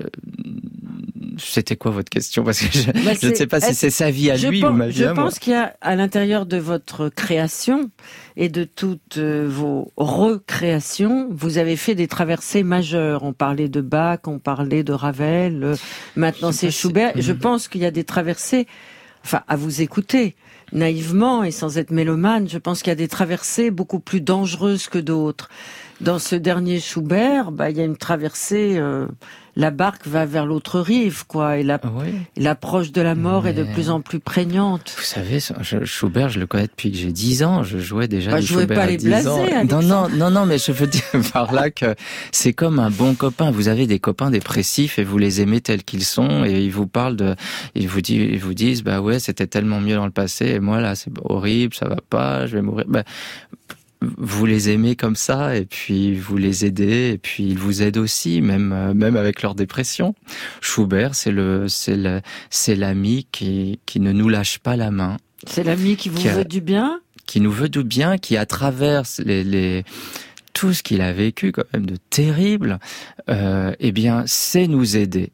[SPEAKER 3] c'était quoi votre question ? Parce que je, bah je ne sais pas si c'est sa vie à lui
[SPEAKER 1] pense,
[SPEAKER 3] ou ma vie
[SPEAKER 1] je
[SPEAKER 3] à moi.
[SPEAKER 1] Je pense qu'il y a à l'intérieur de votre création et de toutes vos recréations, vous avez fait des traversées majeures. On parlait de Bach, on parlait de Ravel, maintenant c'est Schubert. Si... Je pense qu'il y a des traversées, enfin à vous écouter naïvement et sans être mélomane, je pense qu'il y a des traversées beaucoup plus dangereuses que d'autres. Dans ce dernier Schubert, bah, il y a une traversée, euh, la barque va vers l'autre rive, quoi, et la, oui. l'approche de la mort Mais... est de plus en plus prégnante.
[SPEAKER 3] Vous savez, je, Schubert, je le connais depuis que j'ai dix ans, je jouais déjà
[SPEAKER 1] bah,
[SPEAKER 3] du
[SPEAKER 1] Schubert
[SPEAKER 3] pas
[SPEAKER 1] à dix
[SPEAKER 3] blasés,
[SPEAKER 1] ans.
[SPEAKER 3] Non, non, non, non, mais je veux dire par là que c'est comme un bon copain. Vous avez des copains dépressifs et vous les aimez tels qu'ils sont et ils vous parlent de, ils vous disent, ils vous disent, bah ouais, c'était tellement mieux dans le passé et moi là, c'est horrible, ça va pas, je vais mourir. Bah, vous les aimez comme ça et puis vous les aidez et puis ils vous aident aussi même même avec leur dépression. Schubert, c'est le c'est le c'est l'ami qui qui ne nous lâche pas la main.
[SPEAKER 1] C'est l'ami qui vous qui a, veut du bien,
[SPEAKER 3] qui nous veut du bien, qui à travers les les tout ce qu'il a vécu quand même de terrible, euh, eh bien, c'est nous aider.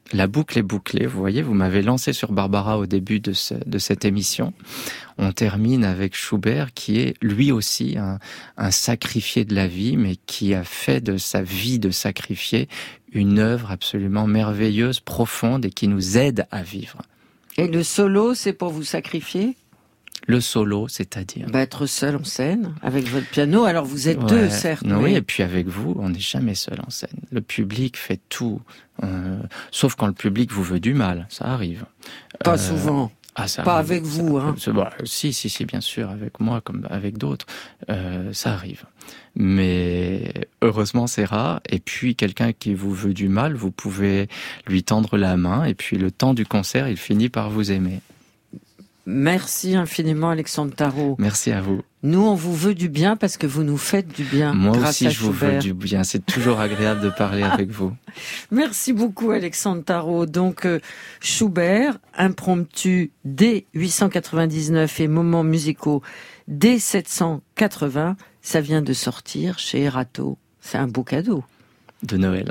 [SPEAKER 3] La boucle est bouclée, vous voyez, vous m'avez lancé sur Barbara au début de, ce, de cette émission. On termine avec Schubert, qui est lui aussi un, un sacrifié de la vie, mais qui a fait de sa vie de sacrifié une œuvre absolument merveilleuse, profonde, et qui nous aide à vivre.
[SPEAKER 1] Et le solo, c'est pour vous sacrifier ?
[SPEAKER 3] Le solo, c'est-à-dire
[SPEAKER 1] bah, être seul en scène, avec votre piano. Alors vous êtes
[SPEAKER 3] ouais,
[SPEAKER 1] deux, certes.
[SPEAKER 3] Non,
[SPEAKER 1] mais...
[SPEAKER 3] Oui, et puis avec vous, on n'est jamais seul en scène. Le public fait tout. Euh, sauf quand le public vous veut du mal, ça arrive.
[SPEAKER 1] Pas
[SPEAKER 3] euh,
[SPEAKER 1] souvent.
[SPEAKER 3] Ah, ça
[SPEAKER 1] pas
[SPEAKER 3] arrive,
[SPEAKER 1] avec vous,
[SPEAKER 3] ça,
[SPEAKER 1] hein.
[SPEAKER 3] ça, bah, si, si, si, bien sûr, avec moi comme avec d'autres, euh, ça arrive. Mais heureusement, c'est rare. Et puis, quelqu'un qui vous veut du mal, vous pouvez lui tendre la main. Et puis, le temps du concert, il finit par vous aimer.
[SPEAKER 1] Merci infiniment, Alexandre Tarot.
[SPEAKER 3] Merci à vous.
[SPEAKER 1] Nous, on vous veut du bien parce que vous nous faites du bien.
[SPEAKER 3] Moi
[SPEAKER 1] grâce
[SPEAKER 3] aussi,
[SPEAKER 1] à
[SPEAKER 3] je vous veux du bien. C'est toujours agréable de parler avec vous.
[SPEAKER 1] Merci beaucoup, Alexandre Tarot. Donc, euh, Schubert, impromptu D huit cent quatre-vingt-dix-neuf et moments musicaux D sept cent quatre-vingts, ça vient de sortir chez Erato. C'est un beau cadeau.
[SPEAKER 3] De Noël.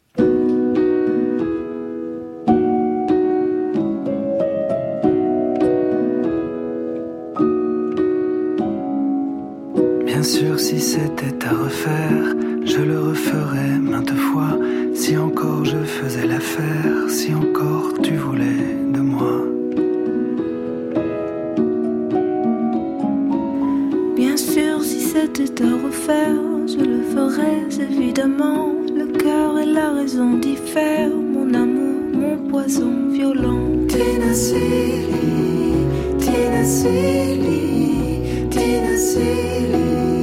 [SPEAKER 11] Bien sûr, si c'était à refaire, je le referais maintes fois. Si encore je faisais l'affaire, si encore tu voulais de moi.
[SPEAKER 2] Bien sûr, si c'était à refaire, je le ferais évidemment. Le cœur et la raison diffèrent, mon amour, mon poison violent. Tina Silly, Tina Silly, Tina Silly.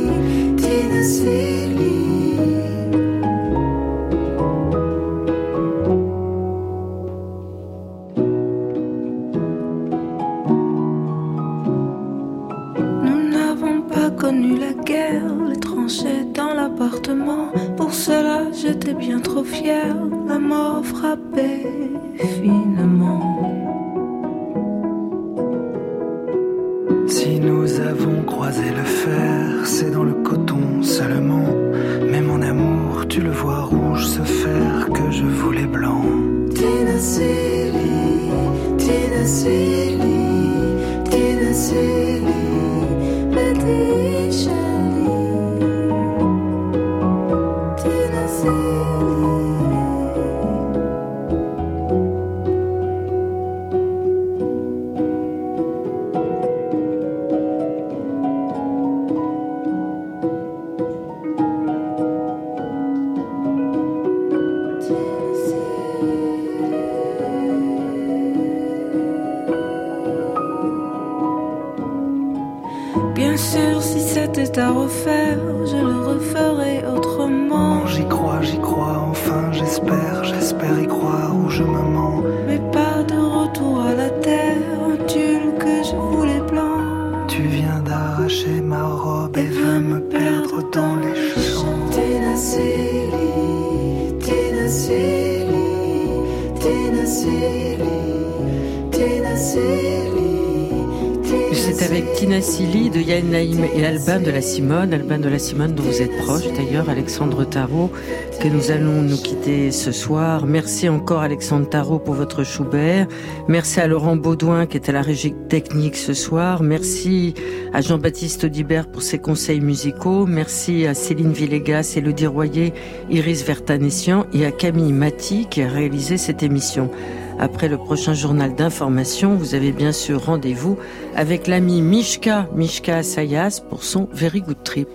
[SPEAKER 2] Nous n'avons pas connu la guerre, les tranchées dans l'appartement. Pour cela, j'étais bien trop fière. La mort frappait finement.
[SPEAKER 11] Si nous avons croisé le fer, c'est dans le coton seulement. Mais mon amour, tu le vois rouge se faire que je voulais blanc.
[SPEAKER 2] Tina Silly, Tina Silly, Tina Silly, Betty Shelley, Tina Silly. Bien sûr, si c'était à refaire, je le referais autrement.
[SPEAKER 11] J'y crois, j'y crois, enfin j'espère, j'espère y croire où je me mens.
[SPEAKER 2] Mais pas de retour à la terre, un tulle que je voulais blanc.
[SPEAKER 11] Tu viens d'arracher ma robe et veux me perdre dans les champs.
[SPEAKER 2] Tina Silly, Tina Silly, Tina Silly, Tina Silly.
[SPEAKER 1] C'est avec Tina Silly de Yael Naïm et Albin de la Simone, Albin de la Simone dont vous êtes proche d'ailleurs, Alexandre Tarot, que nous allons nous quitter ce soir. Merci encore Alexandre Tarot pour votre Schubert. Merci à Laurent Baudouin qui est à la régie technique ce soir. Merci à Jean-Baptiste Audibert pour ses conseils musicaux. Merci à Céline Villegas, Élodie Royer, Iris Vertanessian et à Camille Maty qui a réalisé cette émission. Après le prochain journal d'information, vous avez bien sûr rendez-vous avec l'ami Mishka, Mishka Assayas pour son Very Good Trip.